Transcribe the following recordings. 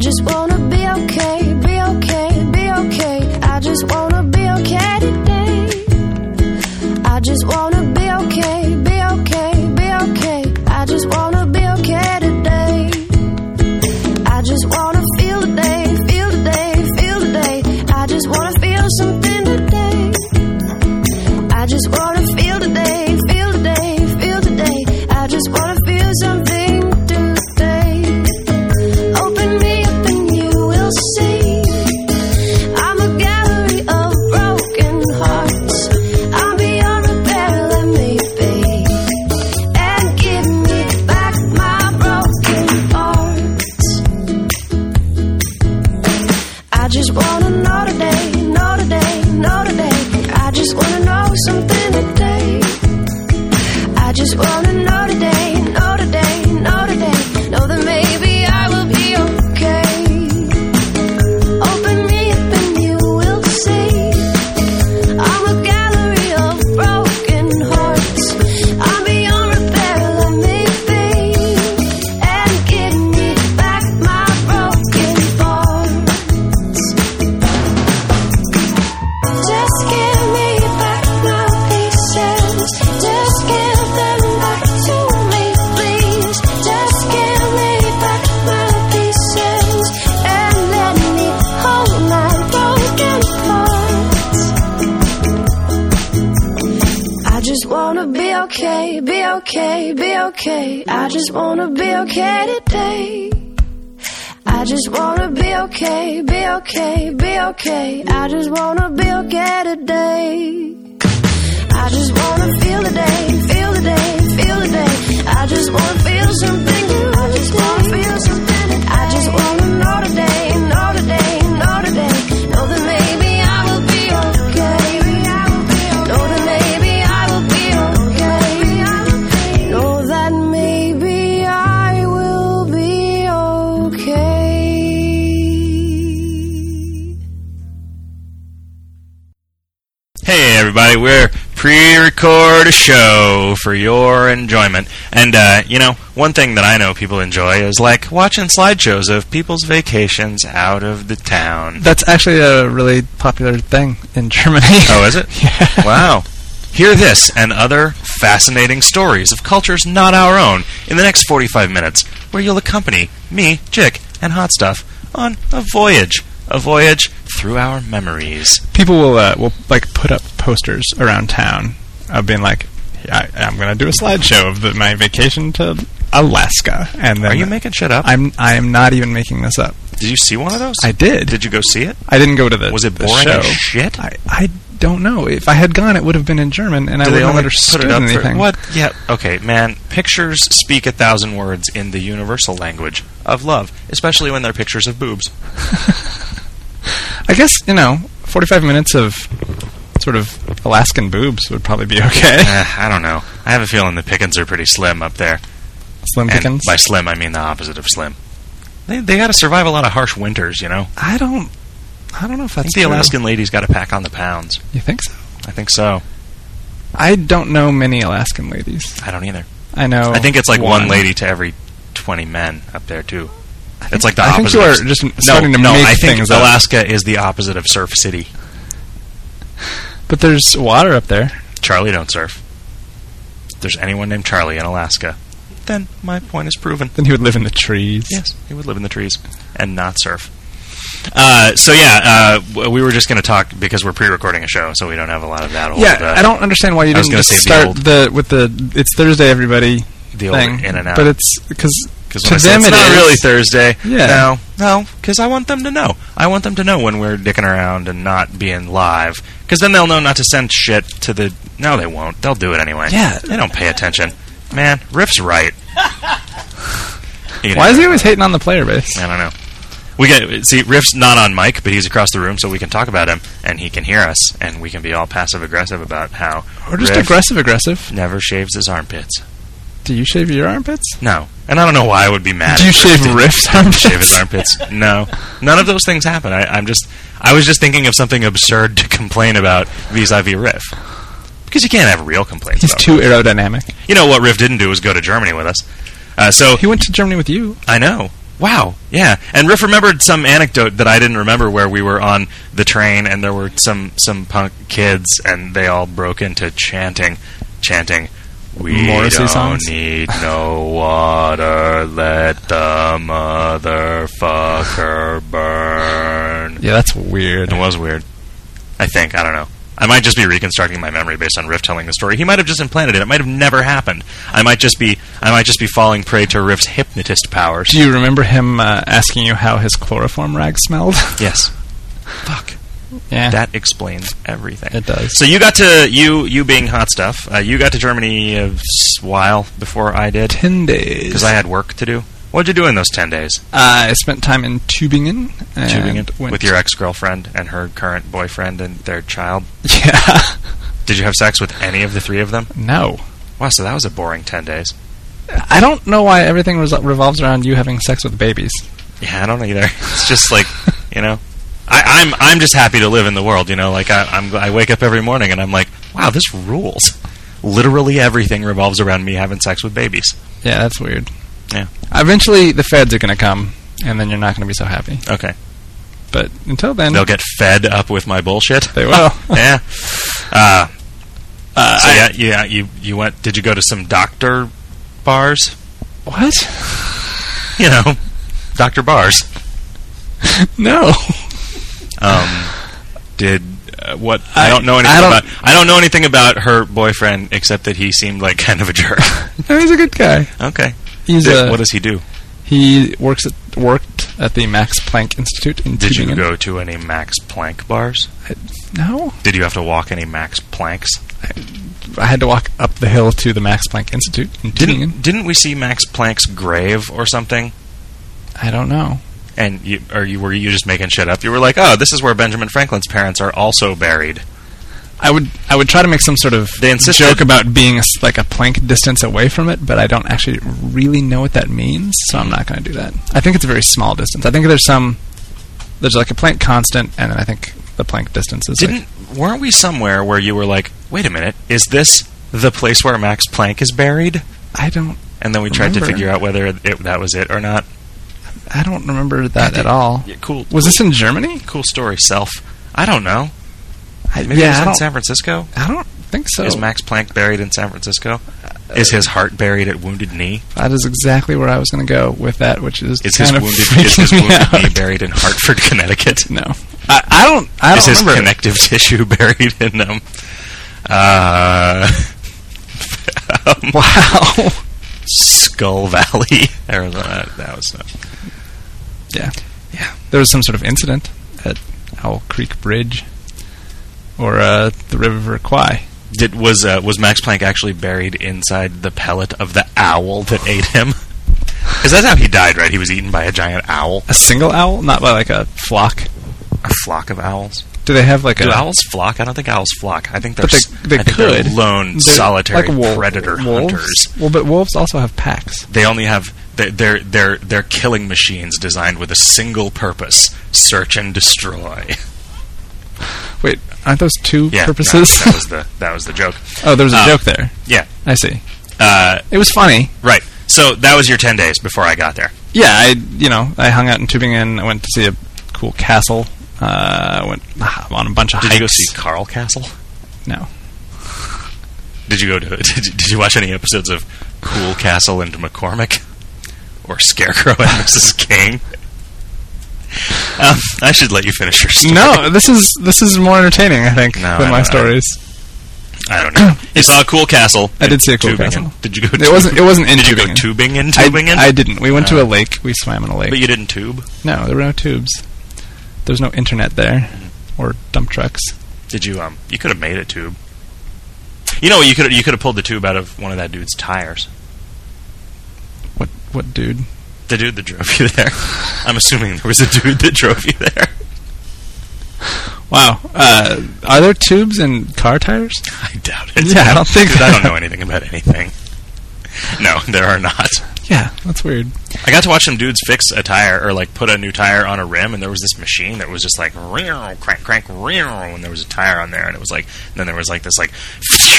just wanna be okay, be okay, be okay. I just wanna be okay today. I just wanna be okay, be okay, be okay. I just wanna be okay today. I just wanna feel today, feel today, feel today. I just wanna feel something today. I just wanna feel today, feel today, feel today. I just wanna feel something today. Open me up and you will see. I'm a gallery of broken hearts. I'm beyond repair, let me be. And give me back my broken parts. I just wanna know today, know today, know today. I just wanna know something today. I just wanna know today, know today, know today. Know that maybe I will be okay. Open me up and you will see. I'm a gallery of broken hearts. I'm beyond repair, let me be. And give me back my broken parts. Just give me back my pieces. Just give them back to me, please. Just give me back my pieces. And let me hold my broken parts. I just wanna be okay, be okay, be okay. I just wanna be okay today. I just wanna be okay, be okay, be okay. I just wanna be okay today. I just wanna feel the day, feel the day, feel the day. I just wanna feel something new. I just wanna feel something. I just wanna know today, know today, know today. Know that maybe I will be okay. Know that maybe I will be okay. Know that maybe I will be okay. Hey everybody, we're pre-record a show for your enjoyment. And, one thing that I know people enjoy is, watching slideshows of people's vacations out of the town. That's actually a really popular thing in Germany. Oh, is it? Yeah. Wow. Hear this and other fascinating stories of cultures not our own in the next 45 minutes, where you'll accompany me, Jick, and Hot Stuff on a voyage through our memories. People will put up posters around town of being like, I'm going to do a slideshow of my vacation to Alaska. And then Are you making shit up? I am not even making this up. Did you see one of those? I did. Did you go see it? I didn't go to Was it the boring show. as shit? I don't know. If I had gone, it would have been in German, and I wouldn't have understood anything. What? Yeah, okay, man. Pictures speak 1,000 words in the universal language of love, especially when they're pictures of boobs. I guess, 45 minutes of sort of Alaskan boobs would probably be okay. I don't know. I have a feeling the pickings are pretty slim up there. Slim pickings? By slim, I mean the opposite of slim. They got to survive a lot of harsh winters, I don't know if that's true. The Alaskan ladies got to pack on the pounds. You think so? I think so. I don't know many Alaskan ladies. I don't either. I know. I think it's like one lady to every 20 men up there, too. It's like the I opposite. think you are just starting to make I think things Alaska is the opposite of Surf City. But there's water up there. Charlie don't surf. If there's anyone named Charlie in Alaska, then my point is proven. Then he would live in the trees. Yes, he would live in the trees and not surf. We were just going to talk because we're pre-recording a show, so we don't have a lot of that old... Yeah, I don't understand why you didn't just start with the "It's Thursday, everybody" the old thing. In and out. But it's because to it's them not really Thursday. Yeah. No, because I want them to know. I want them to know when we're dicking around and not being live, because then they'll know not to send shit to the... No, they won't. They'll do it anyway. Yeah. They don't pay attention. Man, Riff's right. Why is he always hating on the player base? I don't know. Riff's not on mic, but he's across the room, so we can talk about him, and he can hear us, and we can be all passive-aggressive about how Or just Riff aggressive. never shaves his armpits. Do you shave your armpits? No. And I don't know why I would be mad. Do you shave Riff's armpits? Shave his armpits? No. None of those things happen. I was just thinking of something absurd to complain about vis-a-vis Riff. Because you can't have real complaints He's about too Riff. aerodynamic. You know what Riff didn't do was go to Germany with us. So he went to Germany with you. I know. Wow, yeah. And Riff remembered some anecdote that I didn't remember where we were on the train and there were some punk kids and they all broke into chanting, "We Morrissey don't songs? need no water, let the motherfucker burn." Yeah, that's weird. It was weird. I think. I don't know. I might just be reconstructing my memory based on Riff telling the story. He might have just implanted it. It might have never happened. I might just be falling prey to Riff's hypnotist powers. Do you remember him asking you how his chloroform rag smelled? Yes. Fuck. Yeah. That explains everything. It does. So you got to you being hot stuff. You got to Germany a while before I did 10 days. because I had work to do. What'd you do in those 10 days? I spent time in Tübingen. And With your ex-girlfriend and her current boyfriend and their child. Yeah. Did you have sex with any of the three of them? No. Wow, so that was a boring 10 days. I don't know why everything revolves around you having sex with babies. Yeah, I don't know either. It's just like, you know, I'm just happy to live in the world. You know, like I wake up every morning and I'm like, wow, this rules. Literally everything revolves around me having sex with babies. Yeah, that's weird. Yeah. Eventually, the feds are going to come, and then you're not going to be so happy. Okay. But until then, They'll get fed up with my bullshit. they will. Yeah. You went. Did you go to some doctor bars? What? You know, doctor bars. No. Did what? I don't know anything about. I don't know anything about her boyfriend except that he seemed like kind of a jerk. No, he's a good guy. Okay. What does he do? He worked at the Max Planck Institute in Did you Tübingen. go to any Max Planck bars? No. Did you have to walk any Max Plancks? I had to walk up the hill to the Max Planck Institute in Tübingen. Didn't we see Max Planck's grave or something? I don't know. And were you just making shit up? You were like, oh, this is where Benjamin Franklin's parents are also buried. I would try to make some sort of joke about being a Planck distance away from it, but I don't actually really know what that means, so I'm not going to do that. I think it's a very small distance. I think there's like a Planck constant, and then I think the Planck distance is weren't we somewhere where you were like, wait a minute, is this the place where Max Planck is buried? I don't. And then we tried to figure out whether that was it or not. I don't remember that at all. Yeah, cool. Was this in Germany? Cool story, self. I don't know. Maybe it was in San Francisco? I don't think so. Is Max Planck buried in San Francisco? Is his heart buried at Wounded Knee? That is exactly where I was going to go with that, which is his wounded knee buried in Hartford, Connecticut? No. I don't is his remember. Connective tissue buried in wow. Skull Valley, Arizona. That was yeah. There was some sort of incident at Owl Creek Bridge or the River Kwai. Was Max Planck actually buried inside the pellet of the owl that ate him? Because that's how he died, right? He was eaten by a giant owl. A single owl, not by like a flock. A flock of owls. Do they have like Do owls flock? I don't think owls flock. I think they're they're lone, solitary predator hunters. Well, but wolves also have packs. They only have they're killing machines designed with a single purpose: search and destroy. Wait, aren't those two purposes? No, that was the joke. Oh, there was a joke there. Yeah, I see. It was funny, right? So that was your 10 days before I got there. Yeah, I hung out in Tübingen. I went to see a cool castle. I went on a bunch of hikes. Did you go see Carl Castle? No. Did you watch any episodes of Cool Castle and McCormick? Or Scarecrow and Mrs. King? I should let you finish your story. No, this is more entertaining, I think, than my stories. I don't know. You saw a cool castle. I did see a cool castle. Did you go? It wasn't in Tübingen. Did you go tubing in Tübingen? I didn't. We went to a lake. We swam in a lake. But you didn't tube? No, there were no tubes. There was no internet there, or dump trucks. Did you? You could have made a tube. You know, you could have pulled the tube out of one of that dude's tires. What dude? The dude that drove you there. I'm assuming there was a dude that drove you there. Wow. Are there tubes in car tires? I doubt it. Yeah, I don't think I don't know anything about anything. No, there are not. Yeah, that's weird. I got to watch some dudes fix a tire, or like put a new tire on a rim, and there was this machine that was just like crank, and there was a tire on there, and it was like, and then there was like this like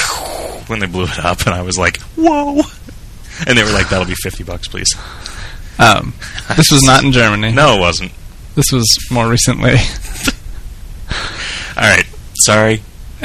when they blew it up, and I was like, whoa, and they were like, that'll be $50, please. This was not in Germany. No, it wasn't. This was more recently. All right. Sorry.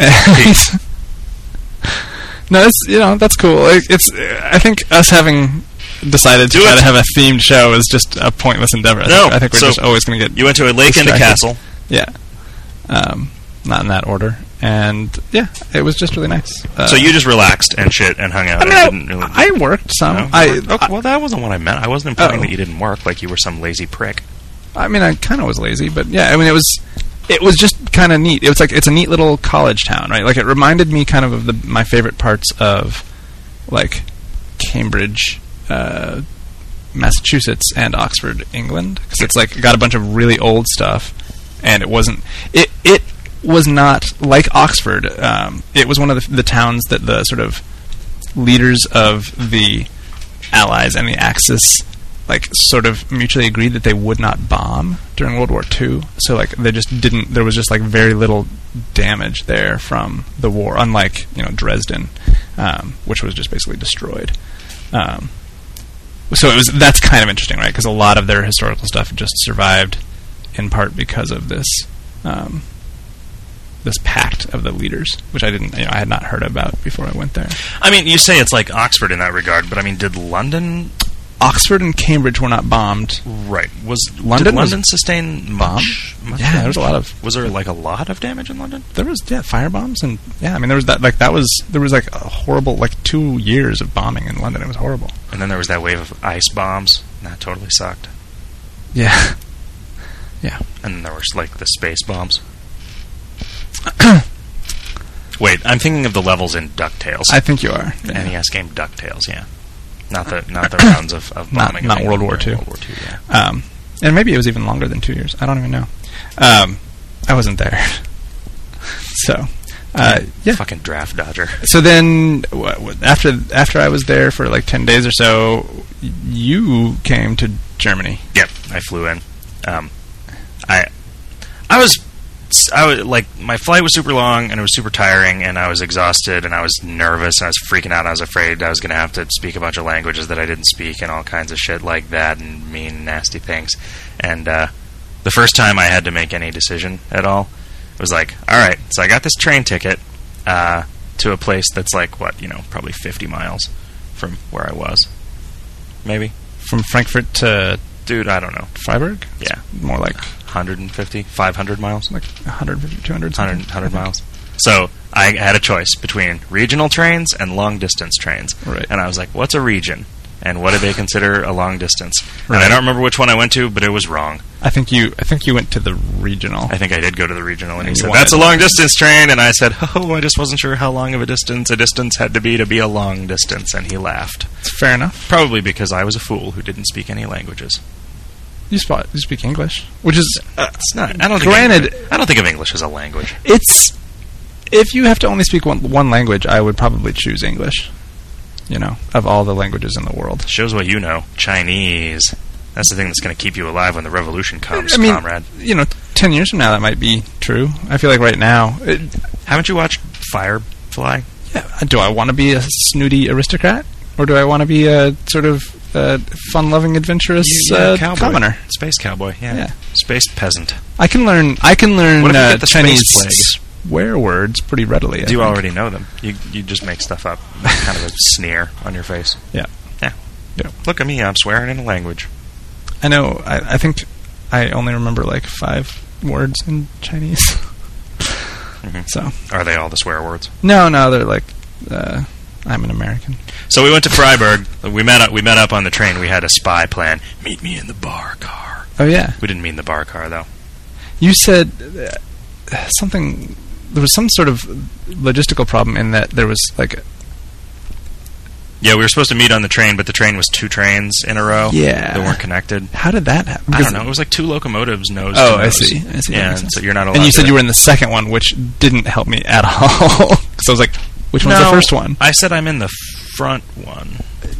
No, that's cool. I think us having decided to try to have a themed show is just a pointless endeavor. I think we're just always going to get. You went to a lake and a castle. Yeah. Not in that order. And yeah, it was just really nice. So you just relaxed and shit and hung out. I worked some. No? Well, that wasn't what I meant. I wasn't implying that you didn't work, like you were some lazy prick. I mean, I kind of was lazy, but yeah, I mean, it was just kind of neat. It was like it's a neat little college town, right? Like it reminded me kind of my favorite parts of like Cambridge, Massachusetts, and Oxford, England, because it's like got a bunch of really old stuff, and it wasn't. It was not like Oxford. It was one of the towns that the sort of leaders of the Allies and the Axis like sort of mutually agreed that they would not bomb during World War II. So like they just didn't. There was just like very little damage there from the war, unlike Dresden, which was just basically destroyed. So that's kind of interesting, right? Because a lot of their historical stuff just survived in part because of this. This pact of the leaders, which I had not heard about before I went there. I mean, you say it's like Oxford in that regard, but I mean, did London... Oxford and Cambridge were not bombed. Right. Did London sustain much yeah, there was a lot of... Was there, like, a lot of damage in London? There was, fire bombs, and, I mean, there was a horrible, 2 years of bombing in London. It was horrible. And then there was that wave of ice bombs, and that totally sucked. Yeah. Yeah. And then there was, the space bombs. Wait, I'm thinking of the levels in DuckTales. I think you are. The NES game DuckTales, yeah. Not the rounds of bombing. Not World War II. World War II, yeah. And maybe it was even longer than 2 years. I don't even know. I wasn't there. So, yeah. Fucking draft dodger. So then, after I was there for 10 days or so, you came to Germany. Yep, I flew in. I was my flight was super long and it was super tiring and I was exhausted and I was nervous and I was freaking out and I was afraid I was going to have to speak a bunch of languages that I didn't speak and all kinds of shit like that and mean, nasty things. And the first time I had to make any decision at all, it was like, all right, so I got this train ticket to a place that's probably 50 miles from where I was. Maybe. From Frankfurt to... Dude, I don't know. Freiburg? Yeah. More like... 150, 500 miles? 150, 200. 100 miles. So I had a choice between regional trains and long-distance trains. Right. And I was like, what's a region? And what do they consider a long distance? Right. And I don't remember which one I went to, but it was wrong. I think you went to the regional. I think I did go to the regional, and he said, that's a long-distance train, and I said, I just wasn't sure how long of a distance had to be a long distance, and he laughed. It's fair enough. Probably because I was a fool who didn't speak any languages. You speak English, which is it's not. I don't think of English as a language. It's if you have to only speak one language, I would probably choose English. Of all the languages in the world, shows what you know. Chinese. That's the thing that's going to keep you alive when the revolution comes, comrade. 10 years from now that might be true. I feel like right now. Haven't you watched Firefly? Yeah. Do I want to be a snooty aristocrat, or do I want to be a sort of fun-loving, adventurous commoner, space cowboy, yeah, space peasant? I can learn what if you get the Chinese swear words pretty readily. Do you already know them? You just make stuff up, kind of a sneer on your face. Yeah. Look at me, I'm swearing in a language. I know. I think I only remember 5 words in Chinese. Mm-hmm. So are they all the swear words? No, they're I'm an American. So we went to Freiburg. We met up on the train. We had a spy plan. Meet me in the bar car. Oh, yeah. We didn't mean the bar car, though. You said something... There was some sort of logistical problem in that there was, Yeah, we were supposed to meet on the train, but the train was 2 trains in a row. Yeah. That weren't connected. How did that happen? I don't know. It was 2 locomotives nose to nose. I see. Yeah, so you're not allowed And you said you were in the second one, which didn't help me at all. So I was like... Which one's the first one? I said I'm in the front one.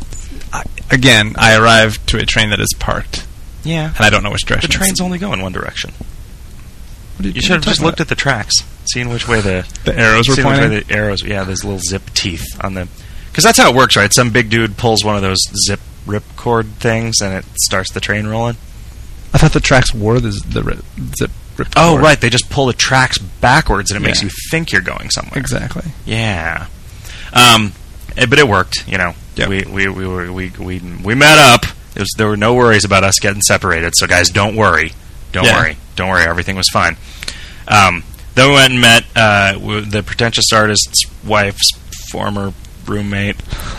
I arrived to a train that is parked. Yeah. And I don't know which direction. The trains only go in one direction. You should have just looked at the tracks, seen which way the arrows were pointing. The arrows, yeah, there's little zip teeth on the... Because that's how it works, right? Some big dude pulls one of those zip ripcord things, and it starts the train rolling. I thought the tracks were the ripcord. Oh, right. They just pull the tracks backwards, and it makes you think you're going somewhere. Exactly. Yeah. But it worked. You know. Yep. We met up. There were no worries about us getting separated. So guys, don't worry. Don't worry. Everything was fine. Then we went and met the pretentious artist's wife's former roommate.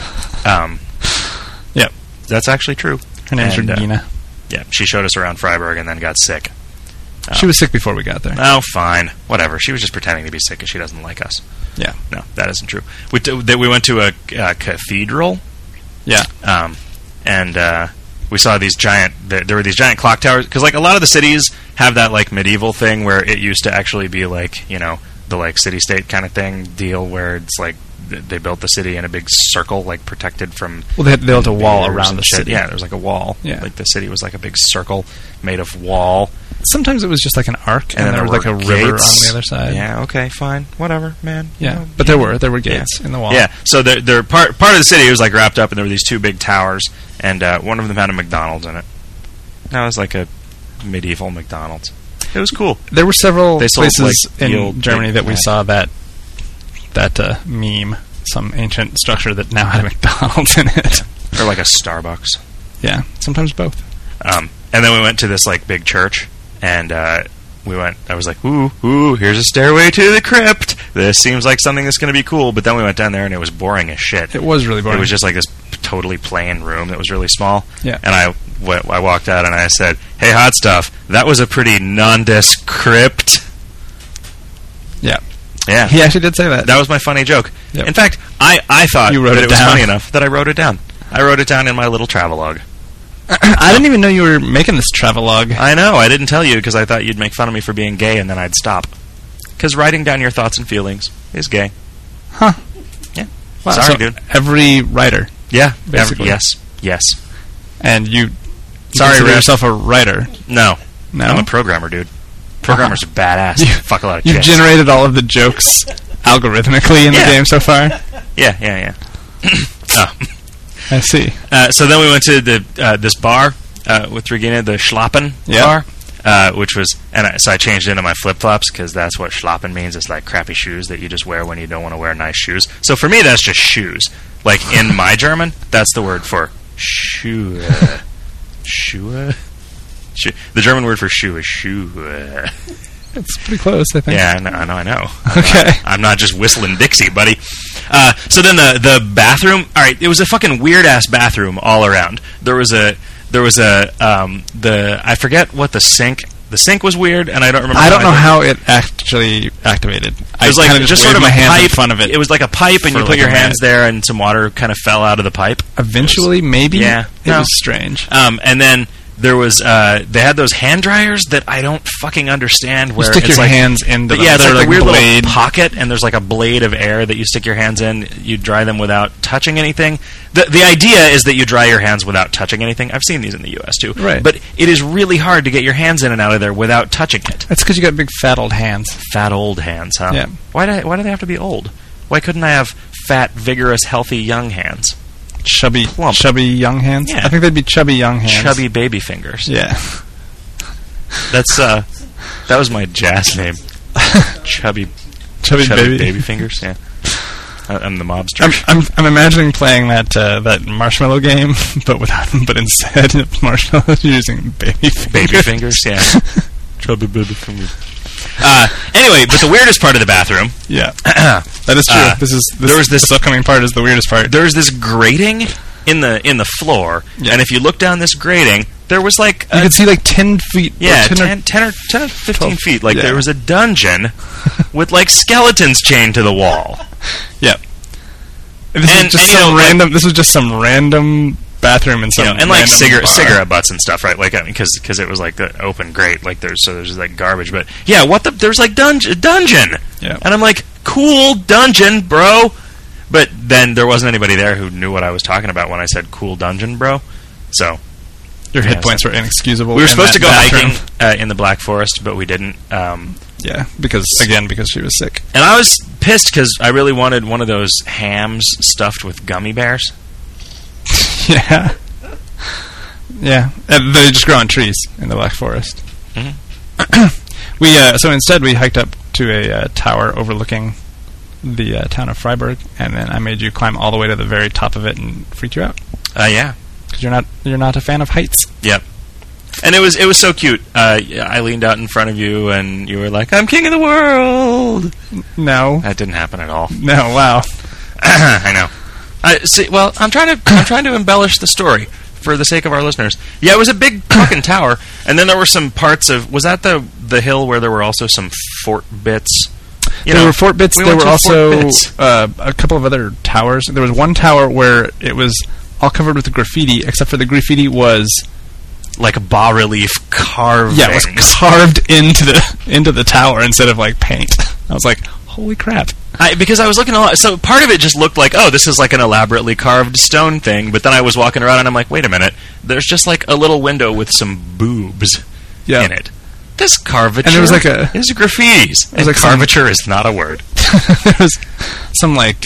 Yep. That's actually true. Her name's Regina. Yeah, she showed us around Freiburg and then got sick. She was sick before we got there. Oh, fine. Whatever. She was just pretending to be sick because she doesn't like us. Yeah. No, that isn't true. We went to a cathedral. Yeah. And we saw these giant... There were these giant clock towers. Because, like, a lot of the cities have that, like, medieval thing where it used to actually be, like, you know, the, like, city-state kind of thing deal where it's, like, they built the city in a big circle, like, protected from... Well, they built a wall around the city. Yeah, there was, like, a wall. Yeah. Like, the city was, like, a big circle made of wall. Sometimes it was just like an arc, and then there was like a river on the other side. Yeah, okay, fine, whatever, man. Yeah, you know, but there were gates in the wall. Yeah, so they're part of the city was like wrapped up, and there were these two big towers, and one of them had a McDonald's in it. That was like a medieval McDonald's. It was cool. There were several sold, places like, in Germany that we saw that meme, some ancient structure that now had a McDonald's in it, or like a Starbucks. Yeah, sometimes both. And then we went to this like big church. And we went. I was like, "Ooh, here's a stairway to the crypt. This seems like something that's going to be cool." But then we went down there, and it was boring as shit. It was really boring. It was just like this totally plain room that was really small. Yeah. And I walked out, and I said, "Hey, hot stuff, that was a pretty nondescript." Yeah. Yeah. He actually did say that. That was my funny joke. Yep. In fact, I thought you wrote that it was down. funny enough that I wrote it down. I wrote it down in my little travelogue. I didn't even know you were making this travelogue. I know. I didn't tell you because I thought you'd make fun of me for being gay, and then I'd stop. Because writing down your thoughts and feelings is gay. Huh. Yeah. Wow, sorry, so dude. Every writer. Yeah. Basically. Yes. And you sorry, consider Rick. yourself a writer? No. No? I'm a programmer, dude. Programmers are badass. Fuck a lot of You've chicks. generated all of the jokes algorithmically in the game so far? Yeah. Oh. I see. So then we went to this bar with Regina, the Schlappen bar, which was... So I changed into my flip-flops because that's what Schlappen means. It's like crappy shoes that you just wear when you don't want to wear nice shoes. So for me, that's just shoes. Like, in my German, that's the word for Schuhe. Schuhe? The German word for shoe is Schuhe. It's pretty close, I think. Yeah, I know. Okay. I'm not just whistling Dixie, buddy. So then the bathroom. All right, it was a fucking weird ass bathroom all around. There was I forget what the sink. The sink was weird, and I don't remember. I don't know how it actually activated. It was like just sort of my a hands pipe in front of it. It was like a pipe, and you put like your hands there, and some water kind of fell out of the pipe. Eventually, maybe. Yeah, it was strange. And then there was they had those hand dryers that I don't fucking understand. Where you stick it's your like, hands into them. Yeah, it's like a weird blade. little pocket, and there's like a blade of air that you stick your hands in. You dry them without touching anything. The idea is that you dry your hands without touching anything. I've seen these in the U.S. too. Right. But it is really hard to get your hands in and out of there without touching it. That's because you got big fat old hands. Fat old hands, huh? Yeah. Why do they have to be old? Why couldn't I have fat, vigorous, healthy young hands? Chubby young hands? Yeah. I think they'd be chubby young hands. Chubby baby fingers. Yeah. That's that was my jazz name. Chubby baby fingers. Yeah. I'm the mobster. I'm imagining playing that marshmallow game, but instead of marshmallows, you're using baby fingers. Baby fingers, yeah. Chubby baby fingers. Anyway, but the weirdest part of the bathroom. Yeah, that is true. This upcoming part is the weirdest part. There was this grating in the floor, and if you look down this grating, there was like you could see like 10 feet. Yeah, 10 or 15 12, feet. Like there was a dungeon with like skeletons chained to the wall. Yep. This was just some random bathroom in some and like cigarette butts and stuff, right? Like because it was like the open grate, like there's just like garbage. But yeah, there's like dungeon. Yeah. And I'm like, cool dungeon, bro. But then there wasn't anybody there who knew what I was talking about when I said cool dungeon, bro. So your hit points were inexcusable. We were supposed to go hiking in the Black Forest, but we didn't. Yeah, because she was sick. And I was pissed because I really wanted one of those hams stuffed with gummy bears. Yeah. Yeah, they just grow on trees in the Black Forest. Mm-hmm. So instead we hiked up to a tower overlooking the town of Freiburg, and then I made you climb all the way to the very top of it and freaked you out. Yeah, because you're not a fan of heights. Yep. And it was so cute. I leaned out in front of you, and you were like, "I'm king of the world." No, that didn't happen at all. No, wow. I know. Well, I'm trying to embellish the story for the sake of our listeners. Yeah, it was a big fucking tower, and then there were some parts of. Was that the hill where there were also some fort bits? There were fort bits. There were also a couple of other towers. There was one tower where it was all covered with graffiti, except for the graffiti was like a bas-relief carving. Yeah, it was carved into the tower instead of like paint. I was like, holy crap. Because I was looking a lot, so part of it just looked like, oh, this is like an elaborately carved stone thing, but then I was walking around and I'm like, wait a minute, there's just like a little window with some boobs in it. This curvature and there was like is graffitis. And like curvature is not a word. There was some like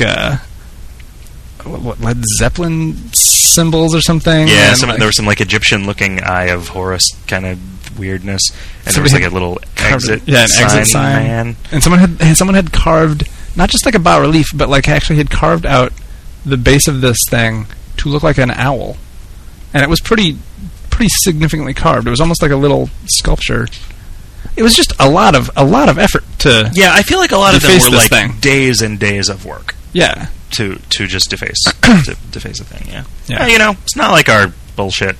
what Led Zeppelin symbols or something. Yeah, there was some like Egyptian-looking Eye of Horus kind of weirdness, and there was like a little exit sign. Man. And someone had carved not just like a bas-relief, but like actually had carved out the base of this thing to look like an owl, and it was pretty significantly carved. It was almost like a little sculpture. It was just a lot of effort to. Yeah, I feel like a lot of them were like days and days of work. Yeah. To just deface a thing. Yeah. You know, it's not like our bullshit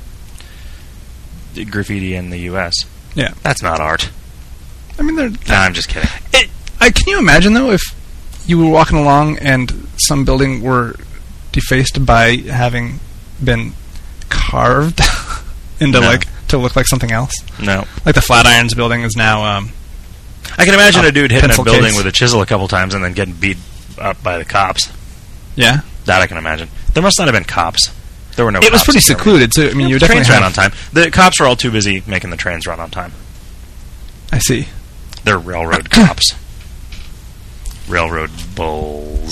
graffiti in the U.S. Yeah. That's not art. I mean, I'm just kidding. Can you imagine though if you were walking along and some building were defaced by having been carved into to look like something else? No. Like the Flatirons building is now. I can imagine a dude hitting a building with a chisel a couple times and then getting beat up by the cops. Yeah, that I can imagine. There must not have been cops. There were no. It was pretty secluded, so I mean, you definitely ran on time. The cops were all too busy making the trains run on time. I see. They're railroad cops. Railroad bulls.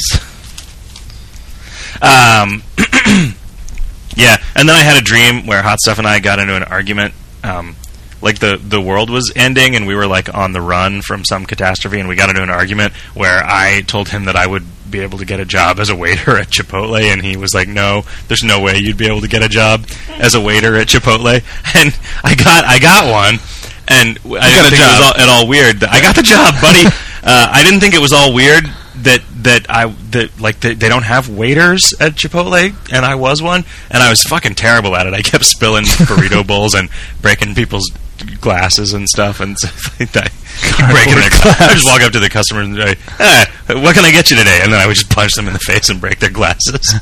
Yeah, and then I had a dream where Hot Stuff and I got into an argument. Like the world was ending, and we were like on the run from some catastrophe, and we got into an argument where I told him that I would be able to get a job as a waiter at Chipotle, and he was like, "No, there's no way you'd be able to get a job as a waiter at Chipotle." And I got one, and I didn't think it was at all weird. I got the job, buddy. I didn't think it was all weird that they don't have waiters at Chipotle, and I was one, and I was fucking terrible at it. I kept spilling burrito bowls and breaking people's glasses and stuff, and stuff like that. I just walk up to the customers and say, "What can I get you today?" And then I would just punch them in the face and break their glasses.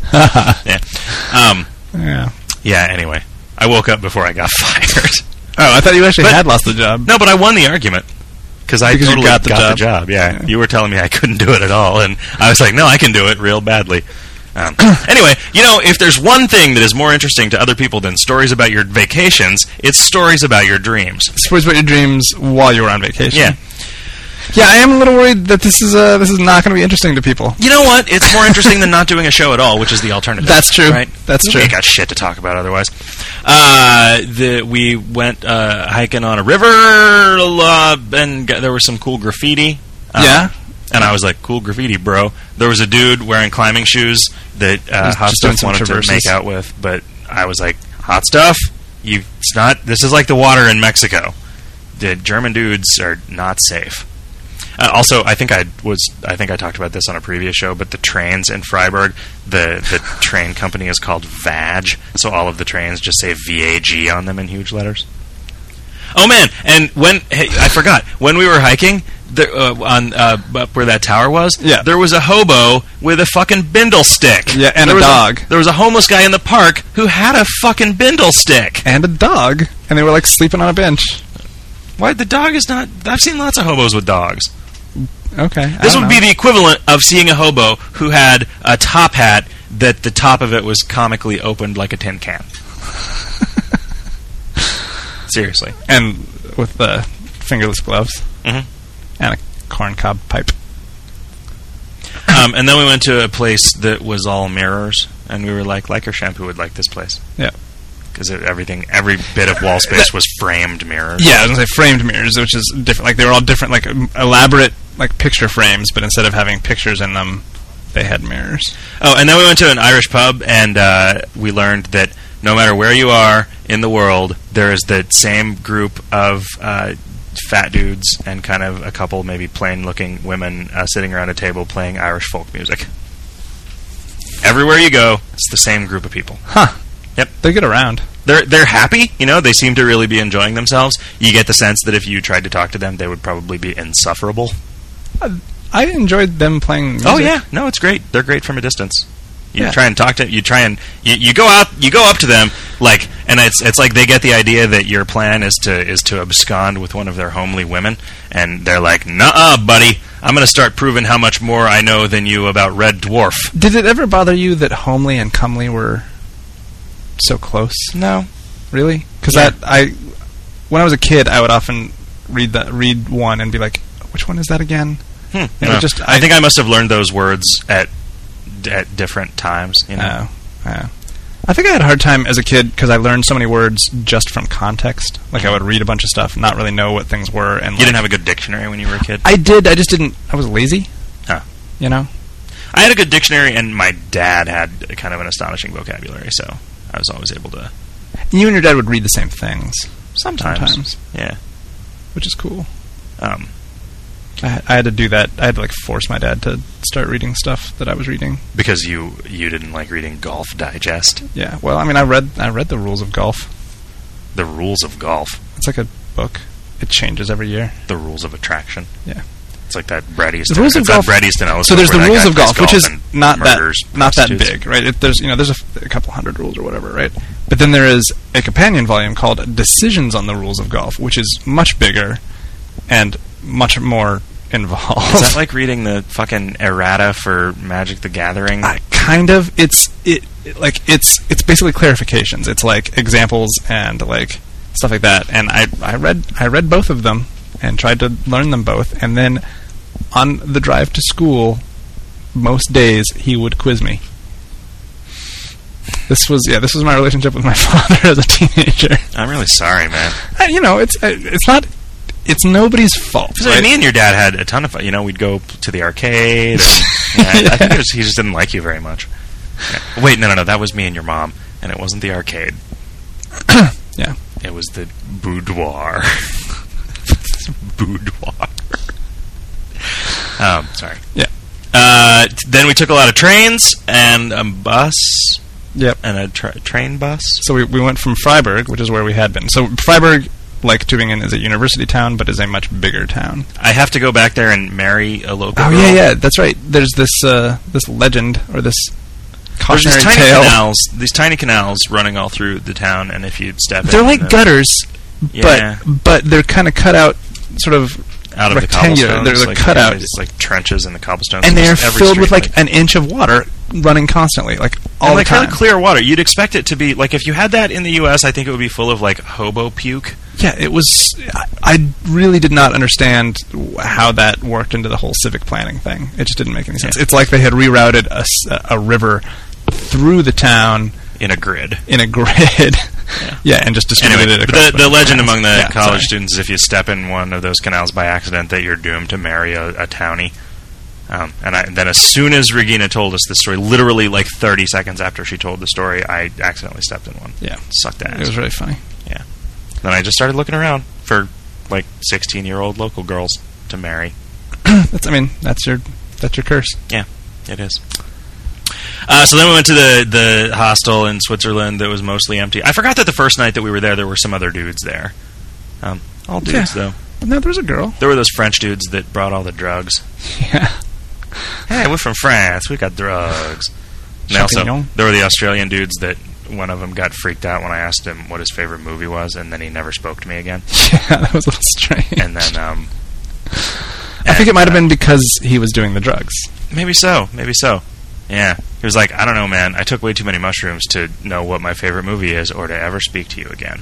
Yeah. Anyway, I woke up before I got fired. Oh, I thought you actually had lost the job. No, but I won the argument. Because I totally got the job. Yeah. You were telling me I couldn't do it at all, and I was like, no, I can do it real badly. Anyway, you know, if there's one thing that is more interesting to other people than stories about your vacations, it's stories about your dreams. Stories about your dreams while you were on vacation. Yeah. Yeah, I am a little worried that this is not going to be interesting to people. You know what? It's more interesting than not doing a show at all, which is the alternative. That's true. Right? That's true. We got shit to talk about otherwise. We went hiking on a river, and there was some cool graffiti. Yeah. And I was like, cool graffiti, bro. There was a dude wearing climbing shoes that Hot Stuff wanted to make out with, but I was like, Hot Stuff? This is like the water in Mexico. The German dudes are not safe. Also, I think I talked about this on a previous show, but the trains in Freiburg, the train company is called VAG, so all of the trains just say VAG on them in huge letters. Oh man! And I forgot, when we were hiking up where that tower was, there was a hobo with a fucking bindle stick. Yeah, and a dog. There was a homeless guy in the park who had a fucking bindle stick and a dog, and they were like sleeping on a bench. Why the dog is not? I've seen lots of hobos with dogs. Okay. This would be the equivalent of seeing a hobo who had a top hat that the top of it was comically opened like a tin can. Seriously. And with the fingerless gloves. Mm-hmm. And a corncob pipe. And then we went to a place that was all mirrors, and we were like Shampoo would like this place. Yeah. Because every bit of wall space was framed mirrors. Yeah, I was going to say framed mirrors, which is different. Like, they were all different, like, elaborate, like, picture frames, but instead of having pictures in them, they had mirrors. Oh, and then we went to an Irish pub, and we learned that no matter where you are in the world, there is the same group of fat dudes and kind of a couple maybe plain-looking women sitting around a table playing Irish folk music. Everywhere you go, it's the same group of people. Huh. Yep. They get around. They're happy, you know, they seem to really be enjoying themselves. You get the sense that if you tried to talk to them, they would probably be insufferable. I enjoyed them playing music. Oh yeah, no, it's great. They're great from a distance. You try and talk to you go up to them like, and it's like they get the idea that your plan is to abscond with one of their homely women, and they're like, "Nuh-uh, buddy, I'm going to start proving how much more I know than you about Red Dwarf." Did it ever bother you that homely and comely were so close? No, really? Because when I was a kid, I would often read one and be like, "Which one is that again?" No. I think I must have learned those words at different times. You know? I think I had a hard time as a kid because I learned so many words just from context. Like, I would read a bunch of stuff, not really know what things were. And you didn't have a good dictionary when you were a kid? I did. I just didn't. I was lazy. Huh. You know? I had a good dictionary, and my dad had kind of an astonishing vocabulary, so I was always able to... You and your dad would read the same things. Sometimes. Yeah. Which is cool. I had to do that. I had to force my dad to start reading stuff that I was reading because you didn't like reading Golf Digest. Yeah, well, I mean, I read the Rules of Golf. The Rules of Golf. It's like a book. It changes every year. The Rules of Attraction. Yeah, it's like that Bret Easton. The Rules of Golf. Bret Easton Ellis. So there's the Rules of Golf, which is not that big, right? There's a couple hundred rules or whatever, right? But then there is a companion volume called Decisions on the Rules of Golf, which is much bigger and much more involved. Is that like reading the fucking errata for Magic the Gathering? Kind of. It's basically clarifications. It's like examples and like stuff like that. And I read both of them and tried to learn them both. And then on the drive to school, most days he would quiz me. This was my relationship with my father as a teenager. I'm really sorry, man. It's nobody's fault. So right? Me and your dad had a ton of fun. You know, we'd go to the arcade. And, I think he just didn't like you very much. Yeah. Wait, no. That was me and your mom, and it wasn't the arcade. Yeah. It was the boudoir. Boudoir. Sorry. Yeah. Then we took a lot of trains and a bus. Yep. And a train bus. So we went from Freiburg, which is where we had been. So Freiburg, like Tübingen, is a university town, but is a much bigger town. I have to go back there and marry a local girl. Yeah, that's right. There's this legend, or this cautionary tale. These tiny canals running all through the town, and if you step in... They're like gutters, yeah. but they're kind of cut out, sort of out of rectangular. The they're cut out. It's like trenches in the cobblestones. And they're filled with like an inch of water running constantly, all the time. Really clear water. You'd expect it to be, like, if you had that in the U.S., I think it would be full of, like, hobo puke. Yeah, it was... I really did not understand how that worked into the whole civic planning thing. It just didn't make any sense. It's like they had rerouted a river through the town... In a grid. Yeah, and just distributed it across the legend among the college students is if you step in one of those canals by accident, that you're doomed to marry a townie. And then as soon as Regina told us this story, literally like 30 seconds after she told the story, I accidentally stepped in one. Yeah. Sucked ass. It was really funny. Yeah. Then I just started looking around for like 16-year-old local girls to marry. That's your curse. Yeah, it is. So then we went to the hostel in Switzerland that was mostly empty. I forgot that the first night that we were there were some other dudes there. All dudes, though. No, there was a girl. There were those French dudes that brought all the drugs. Yeah. Hey, we're from France. We got drugs. And also, there were the Australian dudes that one of them got freaked out when I asked him what his favorite movie was, and then he never spoke to me again. Yeah, that was a little strange. And then, I think it might have been because he was doing the drugs. Maybe so. Yeah. He was like, I don't know, man. I took way too many mushrooms to know what my favorite movie is or to ever speak to you again.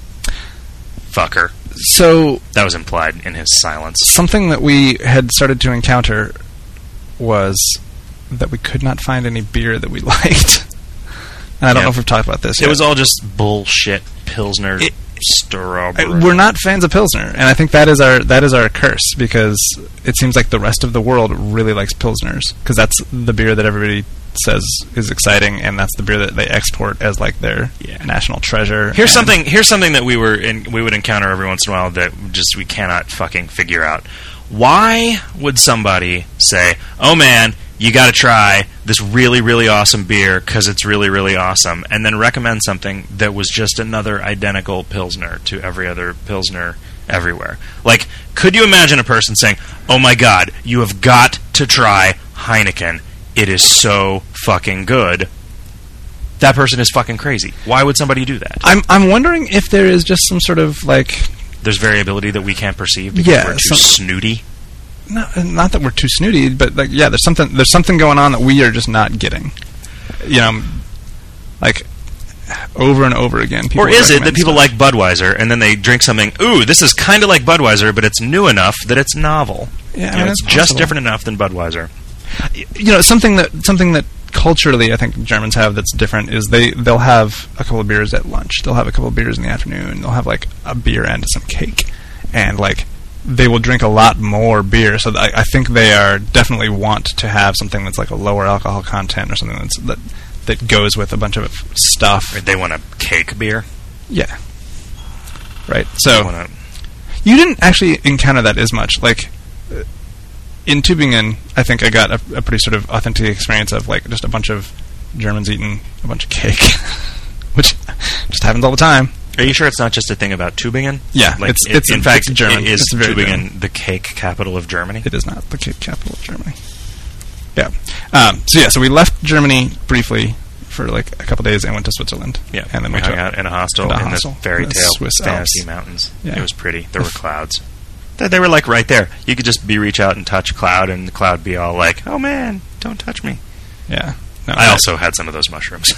Fucker. So... That was implied in his silence. Something that we had started to encounter was that we could not find any beer that we liked. and I don't know if we've talked about this yet. It was all just bullshit Pilsner strawberry. We're not fans of Pilsner, and I think that is our curse, because it seems like the rest of the world really likes Pilsners, because that's the beer that everybody says is exciting, and that's the beer that they export as like their national treasure. Here's something that we would encounter every once in a while that just we cannot fucking figure out. Why would somebody say, "Oh man, you got to try this really, really awesome beer because it's really, really awesome," and then recommend something that was just another identical Pilsner to every other Pilsner everywhere? Like, could you imagine a person saying, "Oh my God, you have got to try Heineken. It is so fucking good"? That person is fucking crazy. Why would somebody do that? I'm wondering if there is just some sort of like... There's variability that we can't perceive because we're too snooty. No, not that we're too snooty, but like, there's something going on that we are just not getting. You know, like over and over again. Or is it that people like Budweiser and then they drink something? Ooh, this is kind of like Budweiser, but it's new enough that it's novel. Yeah, I mean, it's just different enough than Budweiser. You know, something that culturally I think Germans have that's different is they'll have a couple of beers at lunch. They'll have a couple of beers in the afternoon. They'll have like a beer and some cake, and like they will drink a lot more beer. So I think they are definitely want to have something that's like a lower alcohol content or something that goes with a bunch of stuff. They want a cake beer. Yeah. Right. So you didn't actually encounter that as much. Like in Tübingen, I think I got a pretty sort of authentic experience of like just a bunch of Germans eating a bunch of cake, which just happens all the time. Are you sure it's not just a thing about Tübingen? Yeah, like in fact, German. Is Tübingen German. The cake capital of Germany? It is not the cake capital of Germany. Yeah. So we left Germany briefly for like a couple days and went to Switzerland. Yeah, and then we hung out in a hostel in the fairy tale Swiss fantasy Alps. mountains. Yeah. It was pretty. There were clouds. They were like right there. You could just reach out and touch a cloud, and the cloud be all like, "Oh man, don't touch me." Yeah. No, I also had some of those mushrooms.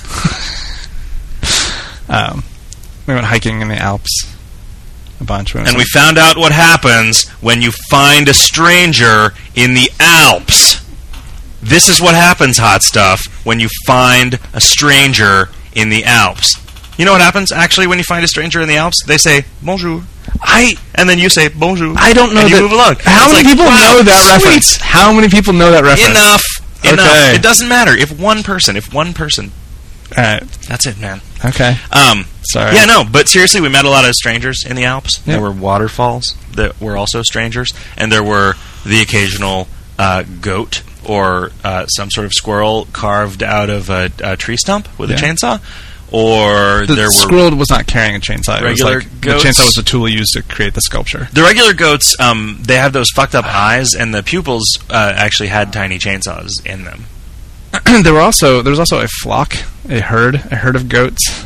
We went hiking in the Alps a bunch. And we found out what happens when you find a stranger in the Alps. This is what happens, hot stuff, when you find a stranger in the Alps. You know what happens, actually, when you find a stranger in the Alps? They say, bonjour. And then you say, bonjour. I don't know and that. You move along. How many people know that reference? How many people know that reference? Enough. Okay. It doesn't matter. If one person. All right. That's it, man. Okay. Sorry. Yeah, no, but seriously, we met a lot of strangers in the Alps. Yep. There were waterfalls that were also strangers, and there were the occasional goat or some sort of squirrel carved out of a tree stump with a chainsaw. Or the squirrel was not carrying a chainsaw. Regular goats. The chainsaw was the tool used to create the sculpture. The regular goats, they have those fucked up eyes, and the pupils actually had tiny chainsaws in them. There was also a flock, a herd of goats,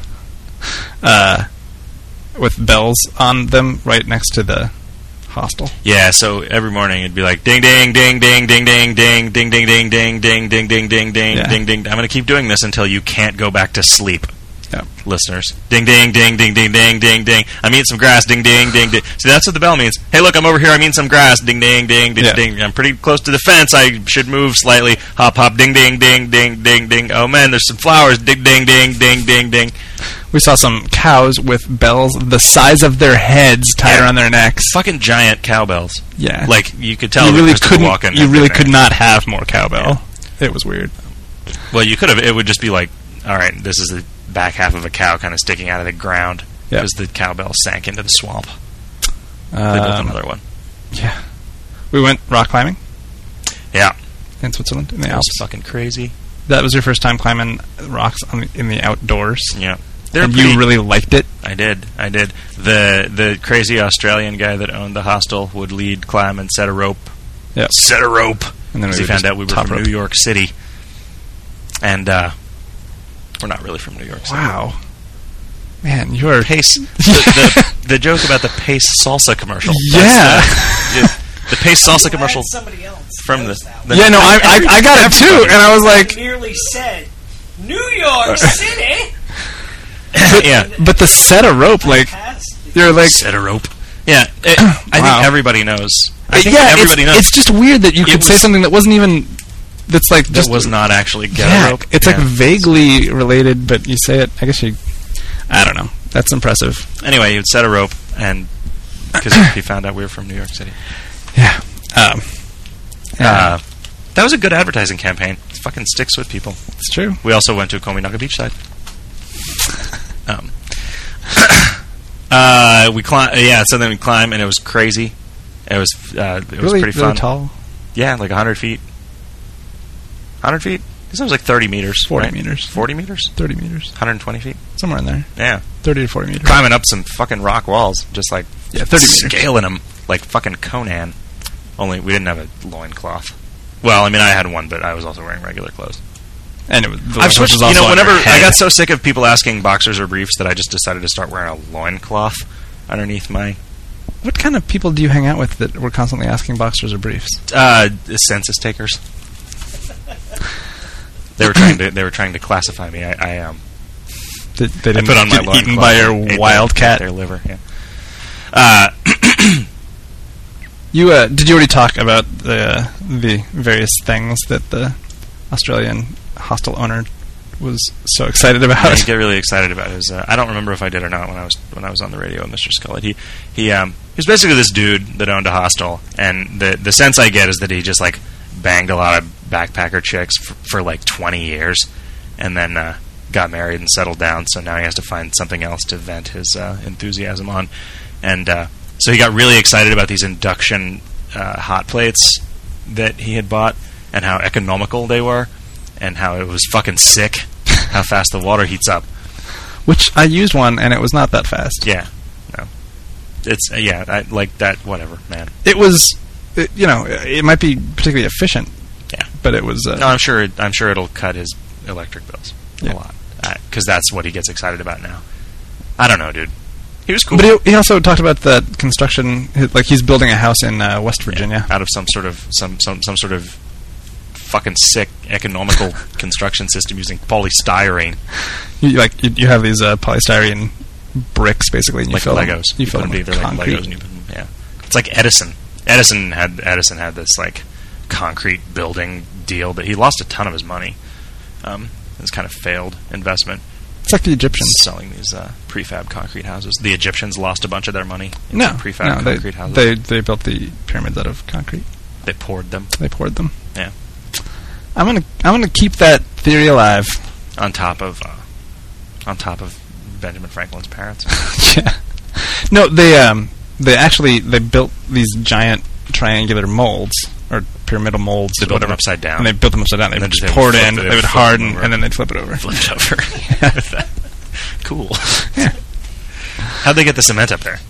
with bells on them right next to the hostel. Yeah, so every morning it'd be like ding ding ding ding ding ding ding ding ding ding ding ding ding ding ding ding ding ding. I'm going to keep doing this until you can't go back to sleep. Yep. Listeners, ding ding ding ding ding ding ding ding. I'm eating some grass. Ding ding ding ding. See, that's what the bell means. Hey, look, I'm over here. I'm eating some grass. Ding ding ding ding ding. I'm pretty close to the fence. I should move slightly. Hop hop. Ding ding ding ding ding ding. Oh man, there's some flowers. Ding ding ding ding ding ding. We saw some cows with bells the size of their heads tied around their necks. Fucking giant cowbells. Yeah, like you could tell. You really couldn't. You really could not have more cowbell. Yeah. It was weird. Well, you could have. It would just be like, all right, this is the back half of a cow kind of sticking out of the ground because the cowbell sank into the swamp. They built another one. Yeah. We went rock climbing. Yeah. In Switzerland, in the Alps. Was fucking crazy. That was your first time climbing rocks in the outdoors. Yeah. And you really liked it? I did. The crazy Australian guy that owned the hostel would lead climb and set a rope. Yep. Set a rope. And then he found out we were from New York City. And we're not really from New York City. Wow. Man, you are... Pace. the joke about the Pace salsa commercial. Yeah. The Pace salsa commercial. Somebody else from the yeah, no, I got it too, and I was like... merely said, New York City! But the set a rope, like... You're like... Set a rope. Yeah, I think everybody knows. Everybody knows. It's just weird that you could say something that wasn't even That's like that just was not actually get a rope. It's like vaguely related, but you say it. I guess I don't know. That's impressive. Anyway, he would set a rope, and because he found out we were from New York City. Yeah. That was a good advertising campaign. It fucking sticks with people. It's true. We also went to Kominaga Beachside. We climb. Yeah, so then we climb, and it was crazy. It was really, pretty fun. Really tall. Yeah, like 100 feet. 100 feet? This was like 30 meters. 40 right? meters. 40 meters? 30 meters. 120 feet? Somewhere in there. Yeah. 30 to 40 meters. Climbing up some fucking rock walls, just like 30 meters. Scaling them like fucking Conan. Only we didn't have a loincloth. Well, I mean, I had one, but I was also wearing regular clothes. And I've switched. Whenever I got so sick of people asking boxers or briefs that I just decided to start wearing a loincloth underneath my. What kind of people do you hang out with that were constantly asking boxers or briefs? Census takers. They were trying to classify me. I They didn't put on my get eaten by your wildcat. Their liver. Yeah. Did you already talk about the various things that the Australian hostel owner was so excited about? Yeah, he got really excited about his. I don't remember if I did or not when I was on the radio with Mr. Scullett. He was basically this dude that owned a hostel, and the sense I get is that he just like banged a lot of backpacker chicks for like 20 years, and then got married and settled down. So now he has to find something else to vent his enthusiasm on, and so he got really excited about these induction hot plates that he had bought, and how economical they were, and how it was fucking sick how fast the water heats up. Which I used one, and it was not that fast. Yeah, no, it's I like that. Whatever, man. It was, it might be particularly efficient. Yeah, but it was. No, I'm sure it'll cut his electric bills a lot, because that's what he gets excited about now. I don't know, dude. He was cool. But he also talked about the construction, like he's building a house in West Virginia out of some sort of fucking sick economical construction system using polystyrene. You have these polystyrene bricks basically, and you like fill Legos. You fill them with concrete. Like Legos, and you put them, yeah. It's like Edison. Edison had this like concrete building deal, but he lost a ton of his money. It was kind of failed investment. It's like the Egyptians selling these prefab concrete houses. The Egyptians lost a bunch of their money in prefab concrete houses. They built the pyramids out of concrete. They poured them. Yeah. I'm gonna keep that theory alive. On top of Benjamin Franklin's parents. Yeah. No, they built these giant triangular molds or pyramidal molds. They built them upside down. And they built them upside down. They would just pour it in. They would harden, and then they'd flip it over. Flip it over. Cool. Yeah. How'd they get the cement up there?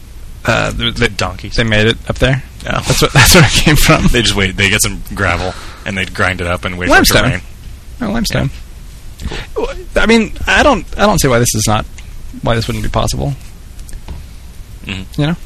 The donkeys. They made it up there. Oh. That's where it came from. They just wait. They get some gravel and they'd grind it up and wait limestone. For it to rain. Oh, limestone. Yeah. Cool. I mean, I don't see why this wouldn't be possible. Mm-hmm. You know.